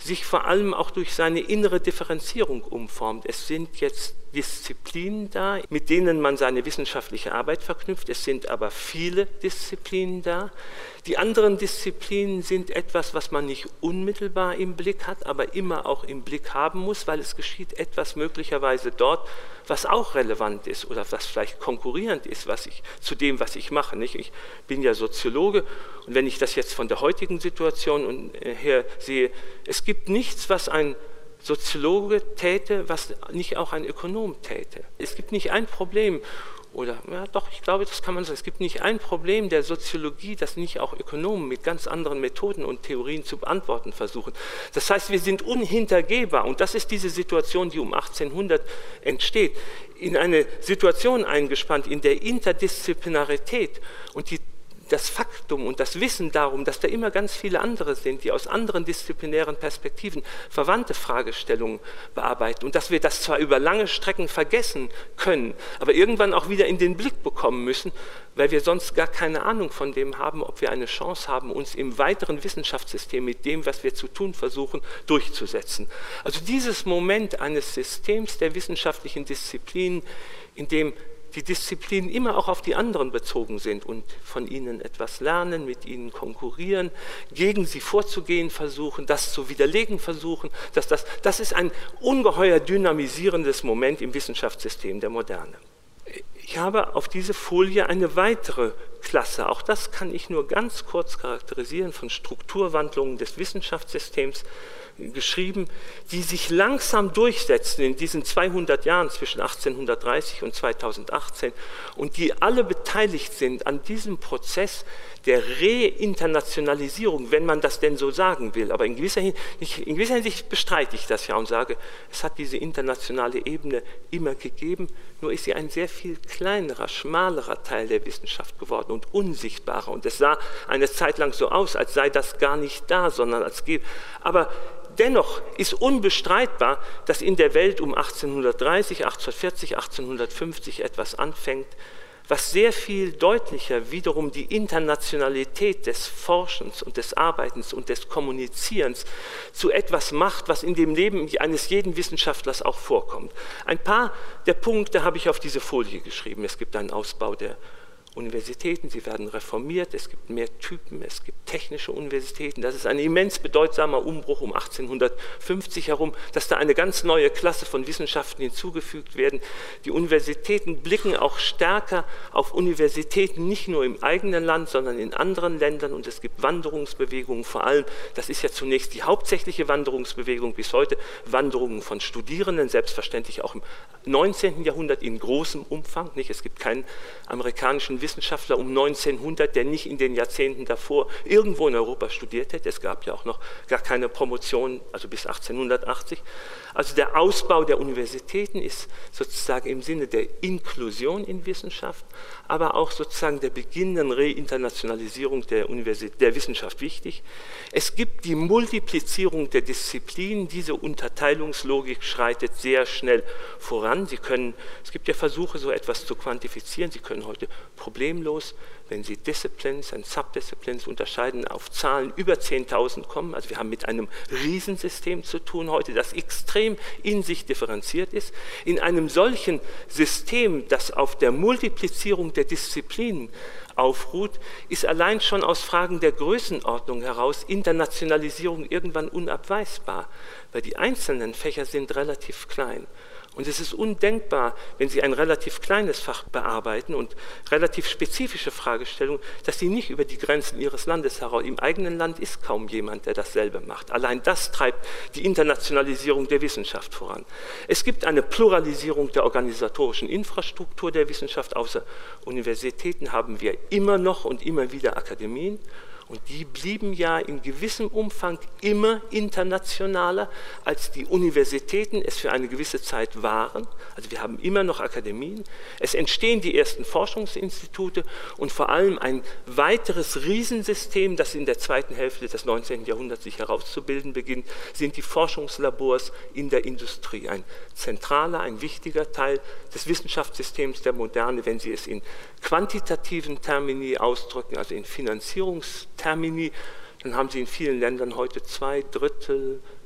sich vor allem auch durch seine innere Differenzierung umformt. Es sind jetzt Disziplinen da, mit denen man seine wissenschaftliche Arbeit verknüpft. Es sind aber viele Disziplinen da. Die anderen Disziplinen sind etwas, was man nicht unmittelbar im Blick hat, aber immer auch im Blick haben muss, weil es geschieht etwas möglicherweise dort, was auch relevant ist oder was vielleicht konkurrierend ist, was ich, zu dem, was ich mache. Nicht? Ich bin ja Soziologe und wenn ich das jetzt von der heutigen Situation her sehe, es gibt nichts, was ein Soziologe täte, was nicht auch ein Ökonom täte. Es gibt nicht ein Problem, oder ja doch, ich glaube, das kann man sagen, es gibt nicht ein Problem der Soziologie, das nicht auch Ökonomen mit ganz anderen Methoden und Theorien zu beantworten versuchen. Das heißt, wir sind unhintergehbar und das ist diese Situation, die um achtzehnhundert entsteht, in eine Situation eingespannt, in der Interdisziplinarität und die das Faktum und das Wissen darum, dass da immer ganz viele andere sind, die aus anderen disziplinären Perspektiven verwandte Fragestellungen bearbeiten und dass wir das zwar über lange Strecken vergessen können, aber irgendwann auch wieder in den Blick bekommen müssen, weil wir sonst gar keine Ahnung von dem haben, ob wir eine Chance haben, uns im weiteren Wissenschaftssystem mit dem, was wir zu tun versuchen, durchzusetzen. Also dieses Moment eines Systems der wissenschaftlichen Disziplinen, in dem die Disziplinen immer auch auf die anderen bezogen sind und von ihnen etwas lernen, mit ihnen konkurrieren, gegen sie vorzugehen versuchen, das zu widerlegen versuchen. Dass das, das ist ein ungeheuer dynamisierendes Moment im Wissenschaftssystem der Moderne. Ich habe auf diese Folie eine weitere Klasse, auch das kann ich nur ganz kurz charakterisieren, von Strukturwandlungen des Wissenschaftssystems geschrieben, die sich langsam durchsetzen in diesen zweihundert Jahren zwischen achtzehnhundertdreißig und zweitausendachtzehn und die alle beteiligt sind an diesem Prozess der Reinternationalisierung, wenn man das denn so sagen will. Aber in gewisser Hinsicht, in gewisser Hinsicht bestreite ich das ja und sage, es hat diese internationale Ebene immer gegeben, nur ist sie ein sehr viel kleinerer, schmalerer Teil der Wissenschaft geworden und unsichtbarer. Und es sah eine Zeit lang so aus, als sei das gar nicht da, sondern als gäbe. Aber dennoch ist unbestreitbar, dass in der Welt um achtzehnhundertdreißig, achtzehnhundertvierzig, achtzehnhundertfünfzig etwas anfängt, was sehr viel deutlicher wiederum die Internationalität des Forschens und des Arbeitens und des Kommunizierens zu etwas macht, was in dem Leben eines jeden Wissenschaftlers auch vorkommt. Ein paar der Punkte habe ich auf diese Folie geschrieben. Es gibt einen Ausbau der Universitäten, sie werden reformiert, es gibt mehr Typen, es gibt technische Universitäten. Das ist ein immens bedeutsamer Umbruch um achtzehnhundertfünfzig herum, dass da eine ganz neue Klasse von Wissenschaften hinzugefügt werden. Die Universitäten blicken auch stärker auf Universitäten, nicht nur im eigenen Land, sondern in anderen Ländern und es gibt Wanderungsbewegungen, vor allem, das ist ja zunächst die hauptsächliche Wanderungsbewegung bis heute, Wanderungen von Studierenden, selbstverständlich auch im neunzehnten Jahrhundert in großem Umfang. Nicht? Es gibt keinen amerikanischen Wissenschaftler um neunzehnhundert, der nicht in den Jahrzehnten davor irgendwo in Europa studiert hätte. Es gab ja auch noch gar keine Promotion, also bis achtzehnhundertachtzig. Also der Ausbau der Universitäten ist sozusagen im Sinne der Inklusion in Wissenschaft, aber auch sozusagen der beginnenden Reinternationalisierung der, Universität, der Wissenschaft wichtig. Es gibt die Multiplizierung der Disziplinen. Diese Unterteilungslogik schreitet sehr schnell voran. Sie können, es gibt ja Versuche, so etwas zu quantifizieren. Sie können heute problemlos, wenn Sie Disciplines und Subdisciplines unterscheiden, auf Zahlen über zehntausend kommen. Also wir haben mit einem Riesensystem zu tun heute, das extrem in sich differenziert ist. In einem solchen System, das auf der Multiplizierung der Disziplinen aufruht, ist allein schon aus Fragen der Größenordnung heraus Internationalisierung irgendwann unabweisbar, weil die einzelnen Fächer sind relativ klein. Und es ist undenkbar, wenn Sie ein relativ kleines Fach bearbeiten und relativ spezifische Fragestellungen, dass Sie nicht über die Grenzen Ihres Landes heraus, im eigenen Land ist kaum jemand, der dasselbe macht. Allein das treibt die Internationalisierung der Wissenschaft voran. Es gibt eine Pluralisierung der organisatorischen Infrastruktur der Wissenschaft. Außer Universitäten haben wir immer noch und immer wieder Akademien. Und die blieben ja in gewissem Umfang immer internationaler, als die Universitäten es für eine gewisse Zeit waren. Also wir haben immer noch Akademien. Es entstehen die ersten Forschungsinstitute und vor allem ein weiteres Riesensystem, das in der zweiten Hälfte des neunzehnten Jahrhunderts sich herauszubilden beginnt, sind die Forschungslabors in der Industrie. Ein zentraler, ein wichtiger Teil des Wissenschaftssystems der Moderne, wenn Sie es in quantitativen Termini ausdrücken, also in Finanzierungstermini, dann haben Sie in vielen Ländern heute zwei Drittel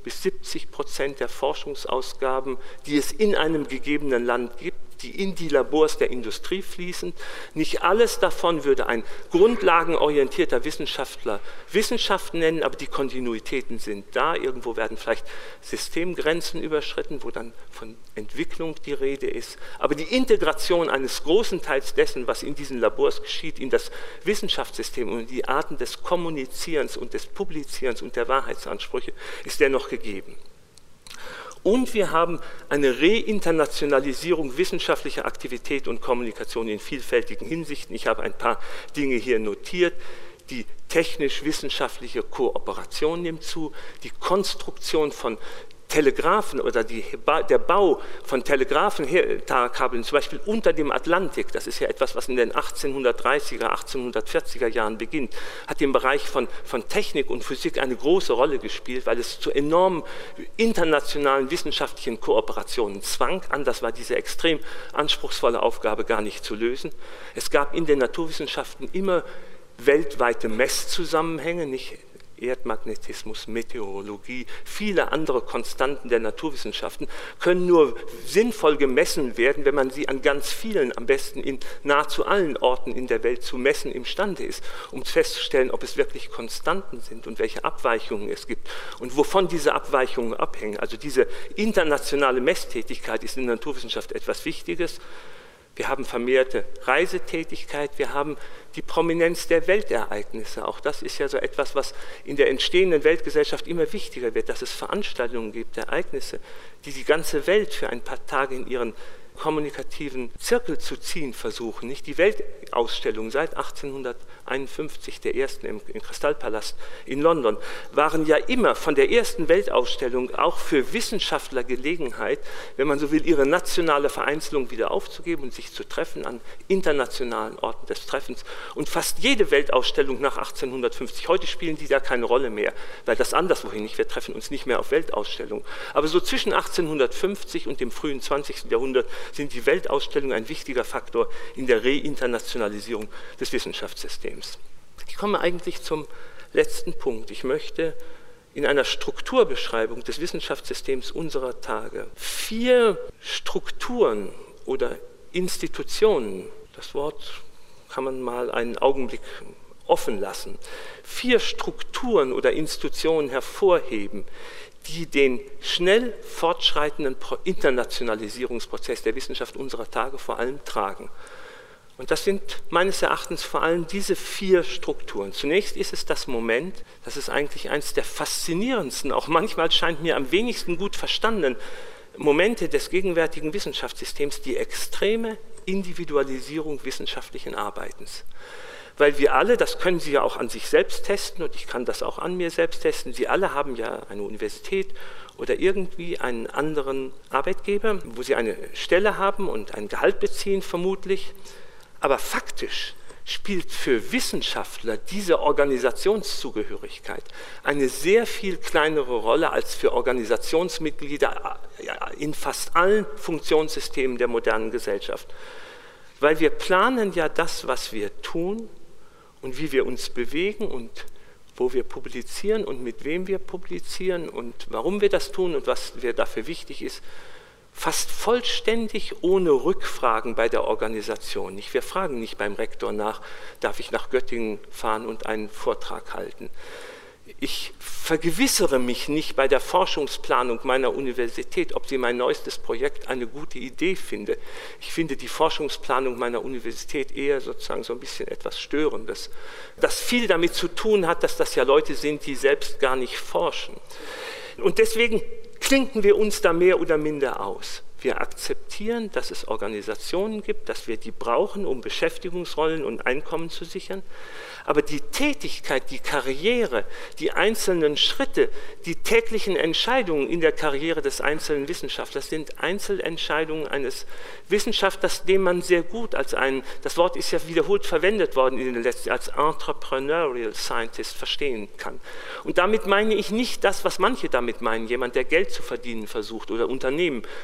bis siebzig Prozent der Forschungsausgaben, die es in einem gegebenen Land gibt, die in die Labors der Industrie fließen. Nicht alles davon würde ein grundlagenorientierter Wissenschaftler Wissenschaft nennen, aber die Kontinuitäten sind da. Irgendwo werden vielleicht Systemgrenzen überschritten, wo dann von Entwicklung die Rede ist. Aber die Integration eines großen Teils dessen, was in diesen Labors geschieht, in das Wissenschaftssystem und die Arten des Kommunizierens und des Publizierens und der Wahrheitsansprüche, ist dennoch gegeben. Und wir haben eine Reinternationalisierung wissenschaftlicher Aktivität und Kommunikation in vielfältigen Hinsichten. Ich habe ein paar Dinge hier notiert. Die technisch-wissenschaftliche Kooperation nimmt zu, die Konstruktion von Telegraphen oder die, der Bau von Telegraphenkabeln, zum Beispiel unter dem Atlantik, das ist ja etwas, was in den achtzehnhundertdreißiger, achtzehnhundertvierziger Jahren beginnt, hat im Bereich von, von Technik und Physik eine große Rolle gespielt, weil es zu enormen internationalen wissenschaftlichen Kooperationen zwang. Anders war diese extrem anspruchsvolle Aufgabe gar nicht zu lösen. Es gab in den Naturwissenschaften immer weltweite Messzusammenhänge, nicht Erdmagnetismus, Meteorologie, viele andere Konstanten der Naturwissenschaften können nur sinnvoll gemessen werden, wenn man sie an ganz vielen, am besten in nahezu allen Orten in der Welt zu messen imstande ist, um festzustellen, ob es wirklich Konstanten sind und welche Abweichungen es gibt und wovon diese Abweichungen abhängen. Also diese internationale Messtätigkeit ist in der Naturwissenschaft etwas Wichtiges. Wir haben vermehrte Reisetätigkeit, wir haben die Prominenz der Weltereignisse. Auch das ist ja so etwas, was in der entstehenden Weltgesellschaft immer wichtiger wird, dass es Veranstaltungen gibt, Ereignisse, die die ganze Welt für ein paar Tage in ihren kommunikativen Zirkel zu ziehen versuchen. Nicht die Weltausstellung seit achtzehnhunderteinundfünfzig, der ersten im, im Kristallpalast in London, waren ja immer von der ersten Weltausstellung auch für Wissenschaftler Gelegenheit, wenn man so will, ihre nationale Vereinzelung wieder aufzugeben und sich zu treffen an internationalen Orten des Treffens. Und fast jede Weltausstellung nach achtzehnhundertfünfzig, heute spielen die da keine Rolle mehr, weil das anderswohin nicht, wir treffen uns nicht mehr auf Weltausstellungen. Aber so zwischen achtzehnhundertfünfzig und dem frühen zwanzigsten Jahrhundert sind die Weltausstellungen ein wichtiger Faktor in der Reinternationalisierung des Wissenschaftssystems. Ich komme eigentlich zum letzten Punkt. Ich möchte in einer Strukturbeschreibung des Wissenschaftssystems unserer Tage vier Strukturen oder Institutionen, das Wort kann man mal einen Augenblick offen lassen, vier Strukturen oder Institutionen hervorheben, die den schnell fortschreitenden Internationalisierungsprozess der Wissenschaft unserer Tage vor allem tragen. Und das sind meines Erachtens vor allem diese vier Strukturen. Zunächst ist es das Moment, das ist eigentlich eines der faszinierendsten, auch manchmal scheint mir am wenigsten gut verstandenen Momente des gegenwärtigen Wissenschaftssystems, die extreme Individualisierung wissenschaftlichen Arbeitens. Weil wir alle, das können Sie ja auch an sich selbst testen und ich kann das auch an mir selbst testen, Sie alle haben ja eine Universität oder irgendwie einen anderen Arbeitgeber, wo Sie eine Stelle haben und ein Gehalt beziehen vermutlich. Aber faktisch spielt für Wissenschaftler diese Organisationszugehörigkeit eine sehr viel kleinere Rolle als für Organisationsmitglieder in fast allen Funktionssystemen der modernen Gesellschaft. Weil wir planen ja das, was wir tun und wie wir uns bewegen und wo wir publizieren und mit wem wir publizieren und warum wir das tun und was wir dafür wichtig ist, fast vollständig ohne Rückfragen bei der Organisation. Wir fragen nicht beim Rektor nach, darf ich nach Göttingen fahren und einen Vortrag halten. Ich vergewissere mich nicht bei der Forschungsplanung meiner Universität, ob sie mein neuestes Projekt eine gute Idee finde. Ich finde die Forschungsplanung meiner Universität eher sozusagen so ein bisschen etwas Störendes. Das viel damit zu tun hat, dass das ja Leute sind, die selbst gar nicht forschen. Und deswegen klinken wir uns da mehr oder minder aus. Wir akzeptieren, dass es Organisationen gibt, dass wir die brauchen, um Beschäftigungsrollen und Einkommen zu sichern. Aber die Tätigkeit, die Karriere, die einzelnen Schritte, die täglichen Entscheidungen in der Karriere des einzelnen Wissenschaftlers sind Einzelentscheidungen eines Wissenschaftlers, den man sehr gut als einen, das Wort ist ja wiederholt verwendet worden in den letzten Jahren, als Entrepreneurial Scientist verstehen kann. Und damit meine ich nicht das, was manche damit meinen, jemand, der Geld zu verdienen versucht oder Unternehmen zu gründen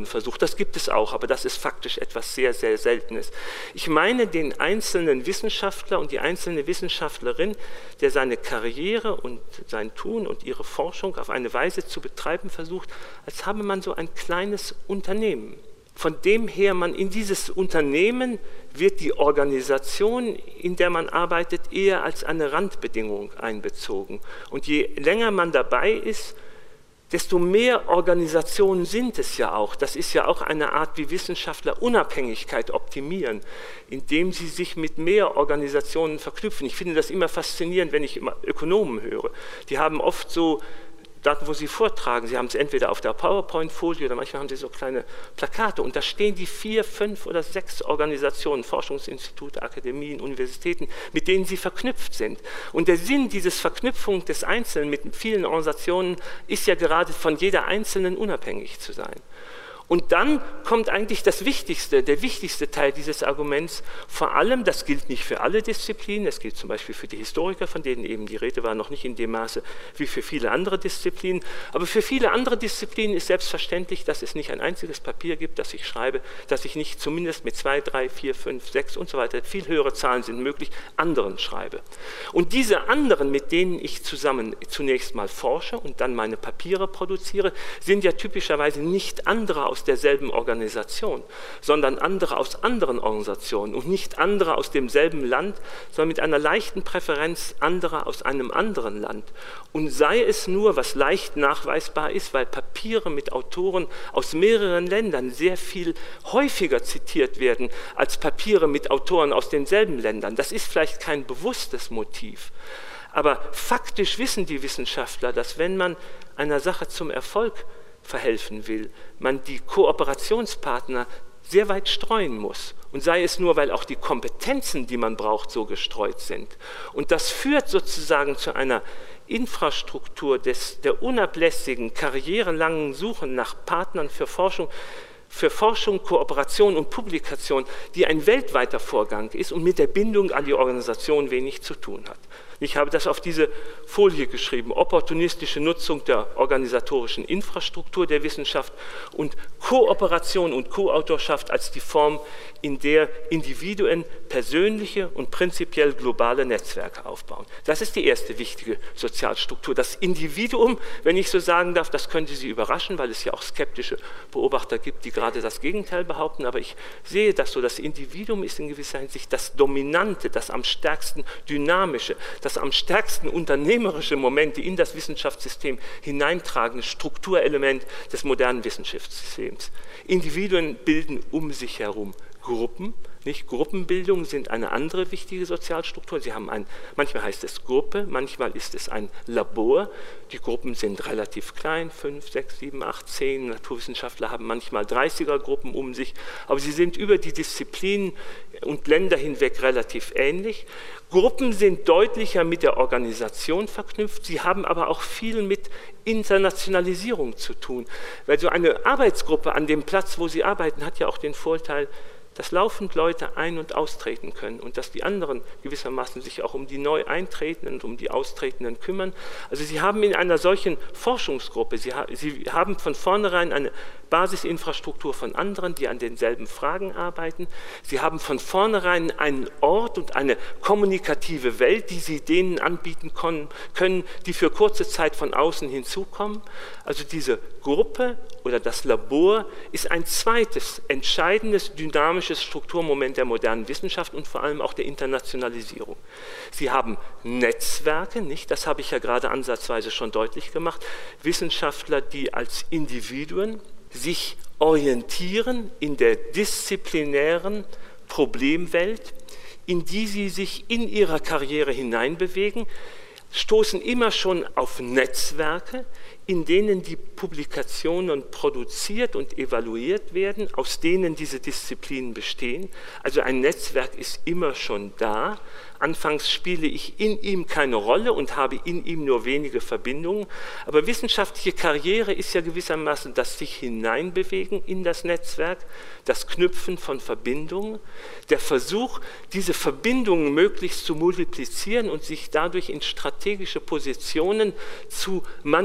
versucht. Das gibt es auch, aber das ist faktisch etwas sehr, sehr Seltenes. Ich meine den einzelnen Wissenschaftler und die einzelne Wissenschaftlerin, der seine Karriere und sein Tun und ihre Forschung auf eine Weise zu betreiben versucht, als habe man so ein kleines Unternehmen. Von dem her man in dieses Unternehmen wird die Organisation, in der man arbeitet, eher als eine Randbedingung einbezogen. Und je länger man dabei ist, desto mehr Organisationen sind es ja auch. Das ist ja auch eine Art, wie Wissenschaftler Unabhängigkeit optimieren, indem sie sich mit mehr Organisationen verknüpfen. Ich finde das immer faszinierend, wenn ich immer Ökonomen höre. Die haben oft so Daten, wo sie vortragen. Sie haben es entweder auf der PowerPoint-Folie oder manchmal haben sie so kleine Plakate und da stehen die vier, fünf oder sechs Organisationen, Forschungsinstitute, Akademien, Universitäten, mit denen sie verknüpft sind. Und der Sinn dieses Verknüpfung des Einzelnen mit vielen Organisationen ist ja gerade von jeder Einzelnen unabhängig zu sein. Und dann kommt eigentlich das Wichtigste, der wichtigste Teil dieses Arguments, vor allem, das gilt nicht für alle Disziplinen, es gilt zum Beispiel für die Historiker, von denen eben die Rede war, noch nicht in dem Maße wie für viele andere Disziplinen, aber für viele andere Disziplinen ist selbstverständlich, dass es nicht ein einziges Papier gibt, das ich schreibe, dass ich nicht zumindest mit zwei, drei, vier, fünf, sechs und so weiter, viel höhere Zahlen sind möglich, anderen schreibe. Und diese anderen, mit denen ich zusammen zunächst mal forsche und dann meine Papiere produziere, sind ja typischerweise nicht andere aus aus derselben Organisation, sondern andere aus anderen Organisationen und nicht andere aus demselben Land, sondern mit einer leichten Präferenz anderer aus einem anderen Land. Und sei es nur, was leicht nachweisbar ist, weil Papiere mit Autoren aus mehreren Ländern sehr viel häufiger zitiert werden als Papiere mit Autoren aus denselben Ländern. Das ist vielleicht kein bewusstes Motiv. Aber faktisch wissen die Wissenschaftler, dass wenn man einer Sache zum Erfolg verhelfen will, man die Kooperationspartner sehr weit streuen muss. Und sei es nur, weil auch die Kompetenzen, die man braucht, so gestreut sind. Und das führt sozusagen zu einer Infrastruktur des, der unablässigen, karrierelangen Suche nach Partnern für Forschung, für Forschung, Kooperation und Publikation, die ein weltweiter Vorgang ist und mit der Bindung an die Organisation wenig zu tun hat. Ich habe das auf diese Folie geschrieben, opportunistische Nutzung der organisatorischen Infrastruktur der Wissenschaft und Kooperation und Co-Autorschaft als die Form, in der Individuen persönliche und prinzipiell globale Netzwerke aufbauen. Das ist die erste wichtige Sozialstruktur. Das Individuum, wenn ich so sagen darf, das könnte Sie überraschen, weil es ja auch skeptische Beobachter gibt, die gerade das Gegenteil behaupten, aber ich sehe das so, das Individuum ist in gewisser Hinsicht das dominante, das am stärksten dynamische, das am stärksten unternehmerische Momente in das Wissenschaftssystem hineintragende Strukturelement des modernen Wissenschaftssystems. Individuen bilden um sich herum Gruppen. Nicht? Gruppenbildung sind eine andere wichtige Sozialstruktur. Sie haben ein, manchmal heißt es Gruppe, manchmal ist es ein Labor. Die Gruppen sind relativ klein, fünf, sechs, sieben, acht, zehn. Naturwissenschaftler haben manchmal dreißiger-Gruppen um sich, aber sie sind über die Disziplinen und Länder hinweg relativ ähnlich. Gruppen sind deutlicher mit der Organisation verknüpft, sie haben aber auch viel mit Internationalisierung zu tun, weil so eine Arbeitsgruppe an dem Platz, wo sie arbeiten, hat ja auch den Vorteil, dass laufend Leute ein- und austreten können und dass die anderen gewissermaßen sich auch um die neu Eintretenden und um die Austretenden kümmern. Also sie haben in einer solchen Forschungsgruppe, sie, ha- sie haben von vornherein eine Basisinfrastruktur von anderen, die an denselben Fragen arbeiten. Sie haben von vornherein einen Ort und eine kommunikative Welt, die sie denen anbieten können, die für kurze Zeit von außen hinzukommen. Also diese Gruppe oder das Labor ist ein zweites entscheidendes, dynamisches Strukturmoment der modernen Wissenschaft und vor allem auch der Internationalisierung. Sie haben Netzwerke, nicht? Das habe ich ja gerade ansatzweise schon deutlich gemacht. Wissenschaftler, die als Individuen sich orientieren in der disziplinären Problemwelt, in die sie sich in ihrer Karriere hineinbewegen, stoßen immer schon auf Netzwerke, in denen die Publikationen produziert und evaluiert werden, aus denen diese Disziplinen bestehen. Also ein Netzwerk ist immer schon da. Anfangs spiele ich in ihm keine Rolle und habe in ihm nur wenige Verbindungen. Aber wissenschaftliche Karriere ist ja gewissermaßen das sich hineinbewegen in das Netzwerk, das Knüpfen von Verbindungen, der Versuch, diese Verbindungen möglichst zu multiplizieren und sich dadurch in strategische Positionen zu manövrieren,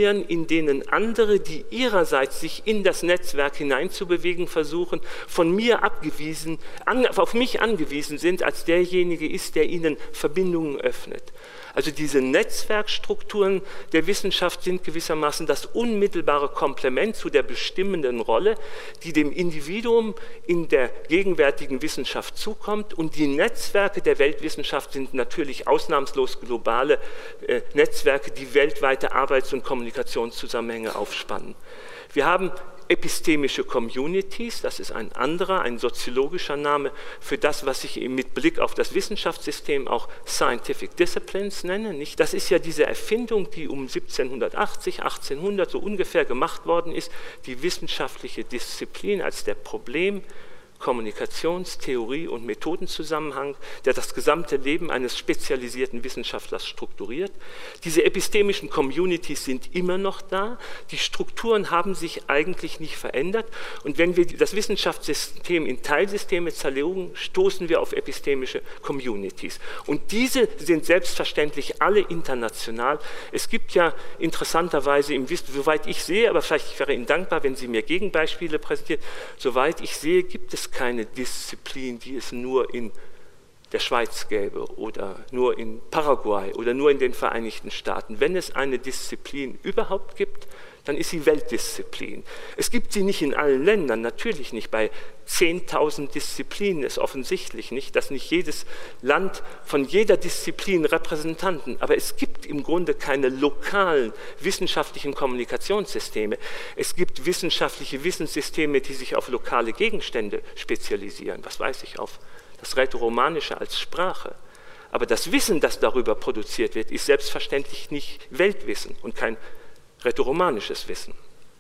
konkurrieren, in denen andere, die ihrerseits sich in das Netzwerk hineinzubewegen versuchen, von mir abgewiesen, an, auf mich angewiesen sind, als derjenige ist, der ihnen Verbindungen öffnet. Also diese Netzwerkstrukturen der Wissenschaft sind gewissermaßen das unmittelbare Komplement zu der bestimmenden Rolle, die dem Individuum in der gegenwärtigen Wissenschaft zukommt. Und die Netzwerke der Weltwissenschaft sind natürlich ausnahmslos globale äh, Netzwerke, die weltweite Arbeits- und Kommunikationszusammenhänge aufspannen. Wir haben epistemische Communities, das ist ein anderer, ein soziologischer Name für das, was ich mit Blick auf das Wissenschaftssystem auch Scientific Disciplines nenne. Nicht? Das ist ja diese Erfindung, die um siebzehnhundertachtzig, achtzehnhundert so ungefähr gemacht worden ist, die wissenschaftliche Disziplin als der Problem-, Kommunikations-, Theorie- und Methodenzusammenhang, der das gesamte Leben eines spezialisierten Wissenschaftlers strukturiert. Diese epistemischen Communities sind immer noch da. Die Strukturen haben sich eigentlich nicht verändert. Und wenn wir das Wissenschaftssystem in Teilsysteme zerlegen, stoßen wir auf epistemische Communities. Und diese sind selbstverständlich alle international. Es gibt ja interessanterweise im Wissen, soweit ich sehe, aber vielleicht wäre ich Ihnen dankbar, wenn Sie mir Gegenbeispiele präsentieren, soweit ich sehe, gibt es keine Disziplin, die es nur in der Schweiz gäbe oder nur in Paraguay oder nur in den Vereinigten Staaten. Wenn es eine Disziplin überhaupt gibt, dann ist sie Weltdisziplin. Es gibt sie nicht in allen Ländern, natürlich nicht. Bei zehntausend Disziplinen ist offensichtlich nicht, dass nicht jedes Land von jeder Disziplin Repräsentanten, aber es gibt im Grunde keine lokalen wissenschaftlichen Kommunikationssysteme. Es gibt wissenschaftliche Wissenssysteme, die sich auf lokale Gegenstände spezialisieren. Was weiß ich, auf das Rätoromanische als Sprache. Aber das Wissen, das darüber produziert wird, ist selbstverständlich nicht Weltwissen und kein rätoromanisches Wissen.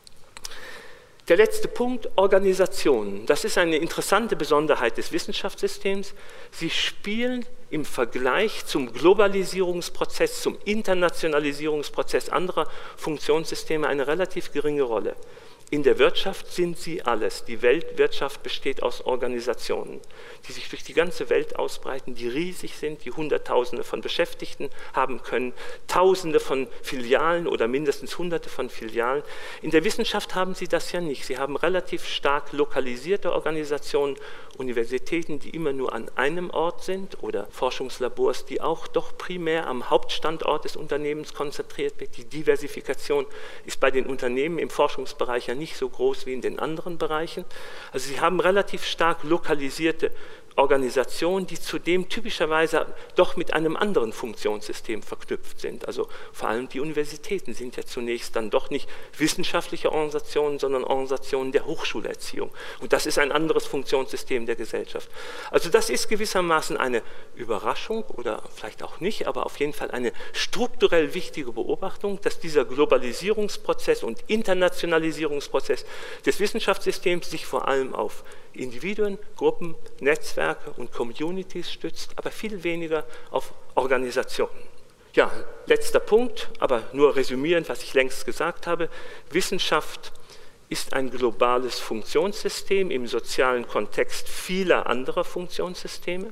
Der letzte Punkt, Organisationen. Das ist eine interessante Besonderheit des Wissenschaftssystems. Sie spielen im Vergleich zum Globalisierungsprozess, zum Internationalisierungsprozess anderer Funktionssysteme eine relativ geringe Rolle. In der Wirtschaft sind sie alles. Die Weltwirtschaft besteht aus Organisationen, die sich durch die ganze Welt ausbreiten, die riesig sind, die Hunderttausende von Beschäftigten haben können, Tausende von Filialen oder mindestens Hunderte von Filialen. In der Wissenschaft haben sie das ja nicht. Sie haben relativ stark lokalisierte Organisationen, Universitäten, die immer nur an einem Ort sind oder Forschungslabors, die auch doch primär am Hauptstandort des Unternehmens konzentriert wird. Die Diversifikation ist bei den Unternehmen im Forschungsbereich ja nicht so groß wie in den anderen Bereichen. Also sie haben relativ stark lokalisierte Organisationen, die zudem typischerweise doch mit einem anderen Funktionssystem verknüpft sind. Also vor allem die Universitäten sind ja zunächst dann doch nicht wissenschaftliche Organisationen, sondern Organisationen der Hochschulerziehung. Und das ist ein anderes Funktionssystem der Gesellschaft. Also das ist gewissermaßen eine Überraschung oder vielleicht auch nicht, aber auf jeden Fall eine strukturell wichtige Beobachtung, dass dieser Globalisierungsprozess und Internationalisierungsprozess des Wissenschaftssystems sich vor allem auf Individuen, Gruppen, Netzwerke und Communities stützt, aber viel weniger auf Organisationen. Ja, letzter Punkt, aber nur resümierend, was ich längst gesagt habe. Wissenschaft ist ein globales Funktionssystem im sozialen Kontext vieler anderer Funktionssysteme.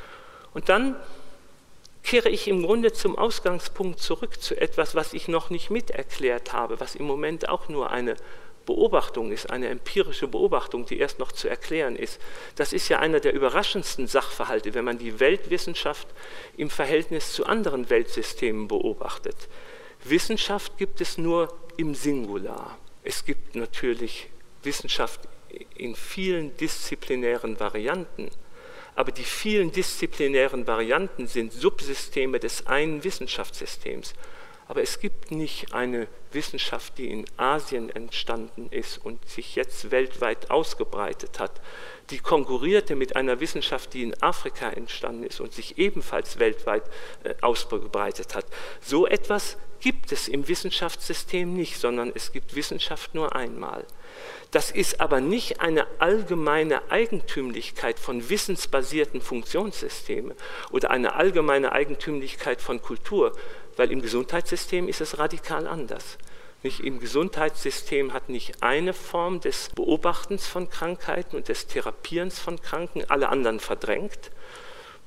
Und dann kehre ich im Grunde zum Ausgangspunkt zurück, zu etwas, was ich noch nicht miterklärt habe, was im Moment auch nur eine Beobachtung ist, eine empirische Beobachtung, die erst noch zu erklären ist. Das ist ja einer der überraschendsten Sachverhalte, wenn man die Weltwissenschaft im Verhältnis zu anderen Weltsystemen beobachtet. Wissenschaft gibt es nur im Singular. Es gibt natürlich Wissenschaft in vielen disziplinären Varianten, aber die vielen disziplinären Varianten sind Subsysteme des einen Wissenschaftssystems. Aber es gibt nicht eine Wissenschaft, die in Asien entstanden ist und sich jetzt weltweit ausgebreitet hat, die konkurrierte mit einer Wissenschaft, die in Afrika entstanden ist und sich ebenfalls weltweit äh, ausgebreitet hat. So etwas gibt es im Wissenschaftssystem nicht, sondern es gibt Wissenschaft nur einmal. Das ist aber nicht eine allgemeine Eigentümlichkeit von wissensbasierten Funktionssystemen oder eine allgemeine Eigentümlichkeit von Kultur, weil im Gesundheitssystem ist es radikal anders. Nicht, im Gesundheitssystem hat nicht eine Form des Beobachtens von Krankheiten und des Therapierens von Kranken alle anderen verdrängt.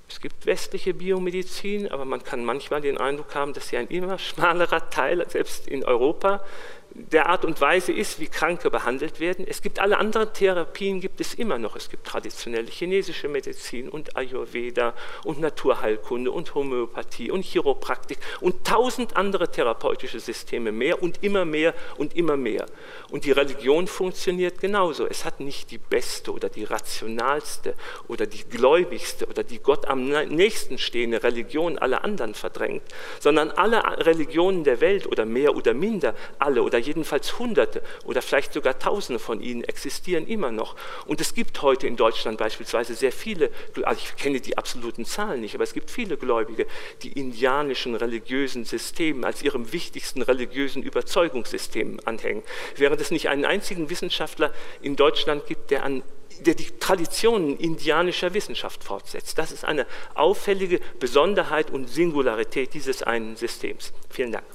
Es gibt westliche Biomedizin, aber man kann manchmal den Eindruck haben, dass sie ein immer schmalerer Teil, selbst in Europa, der Art und Weise ist, wie Kranke behandelt werden. Es gibt alle anderen Therapien, gibt es immer noch. Es gibt traditionelle chinesische Medizin und Ayurveda und Naturheilkunde und Homöopathie und Chiropraktik und tausend andere therapeutische Systeme mehr und immer mehr und immer mehr. Und die Religion funktioniert genauso. Es hat nicht die beste oder die rationalste oder die gläubigste oder die Gott am nächsten stehende Religion alle anderen verdrängt, sondern alle Religionen der Welt oder mehr oder minder alle oder jedenfalls Hunderte oder vielleicht sogar Tausende von ihnen existieren immer noch. Und es gibt heute in Deutschland beispielsweise sehr viele, also ich kenne die absoluten Zahlen nicht, aber es gibt viele Gläubige, die indianischen religiösen Systemen als ihrem wichtigsten religiösen Überzeugungssystem anhängen. Während es nicht einen einzigen Wissenschaftler in Deutschland gibt, der an der die Traditionen indianischer Wissenschaft fortsetzt. Das ist eine auffällige Besonderheit und Singularität dieses einen Systems. Vielen Dank.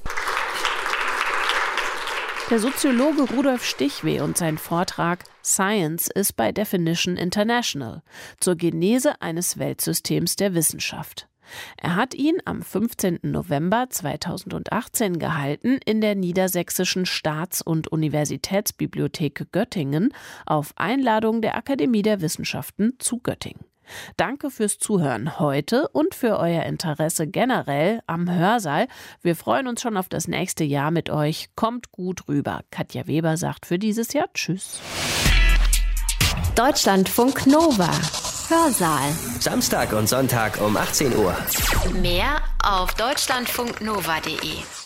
Der Soziologe Rudolf Stichweh und sein Vortrag Science ist bei Definition International zur Genese eines Weltsystems der Wissenschaft. Er hat ihn am fünfzehnten November zweitausendachtzehn gehalten in der Niedersächsischen Staats- und Universitätsbibliothek Göttingen auf Einladung der Akademie der Wissenschaften zu Göttingen. Danke fürs Zuhören heute und für euer Interesse generell am Hörsaal. Wir freuen uns schon auf das nächste Jahr mit euch. Kommt gut rüber. Katja Weber sagt für dieses Jahr Tschüss. Deutschlandfunk Nova. Hörsaal. Samstag und Sonntag um achtzehn Uhr. Mehr auf deutschlandfunknova punkt de.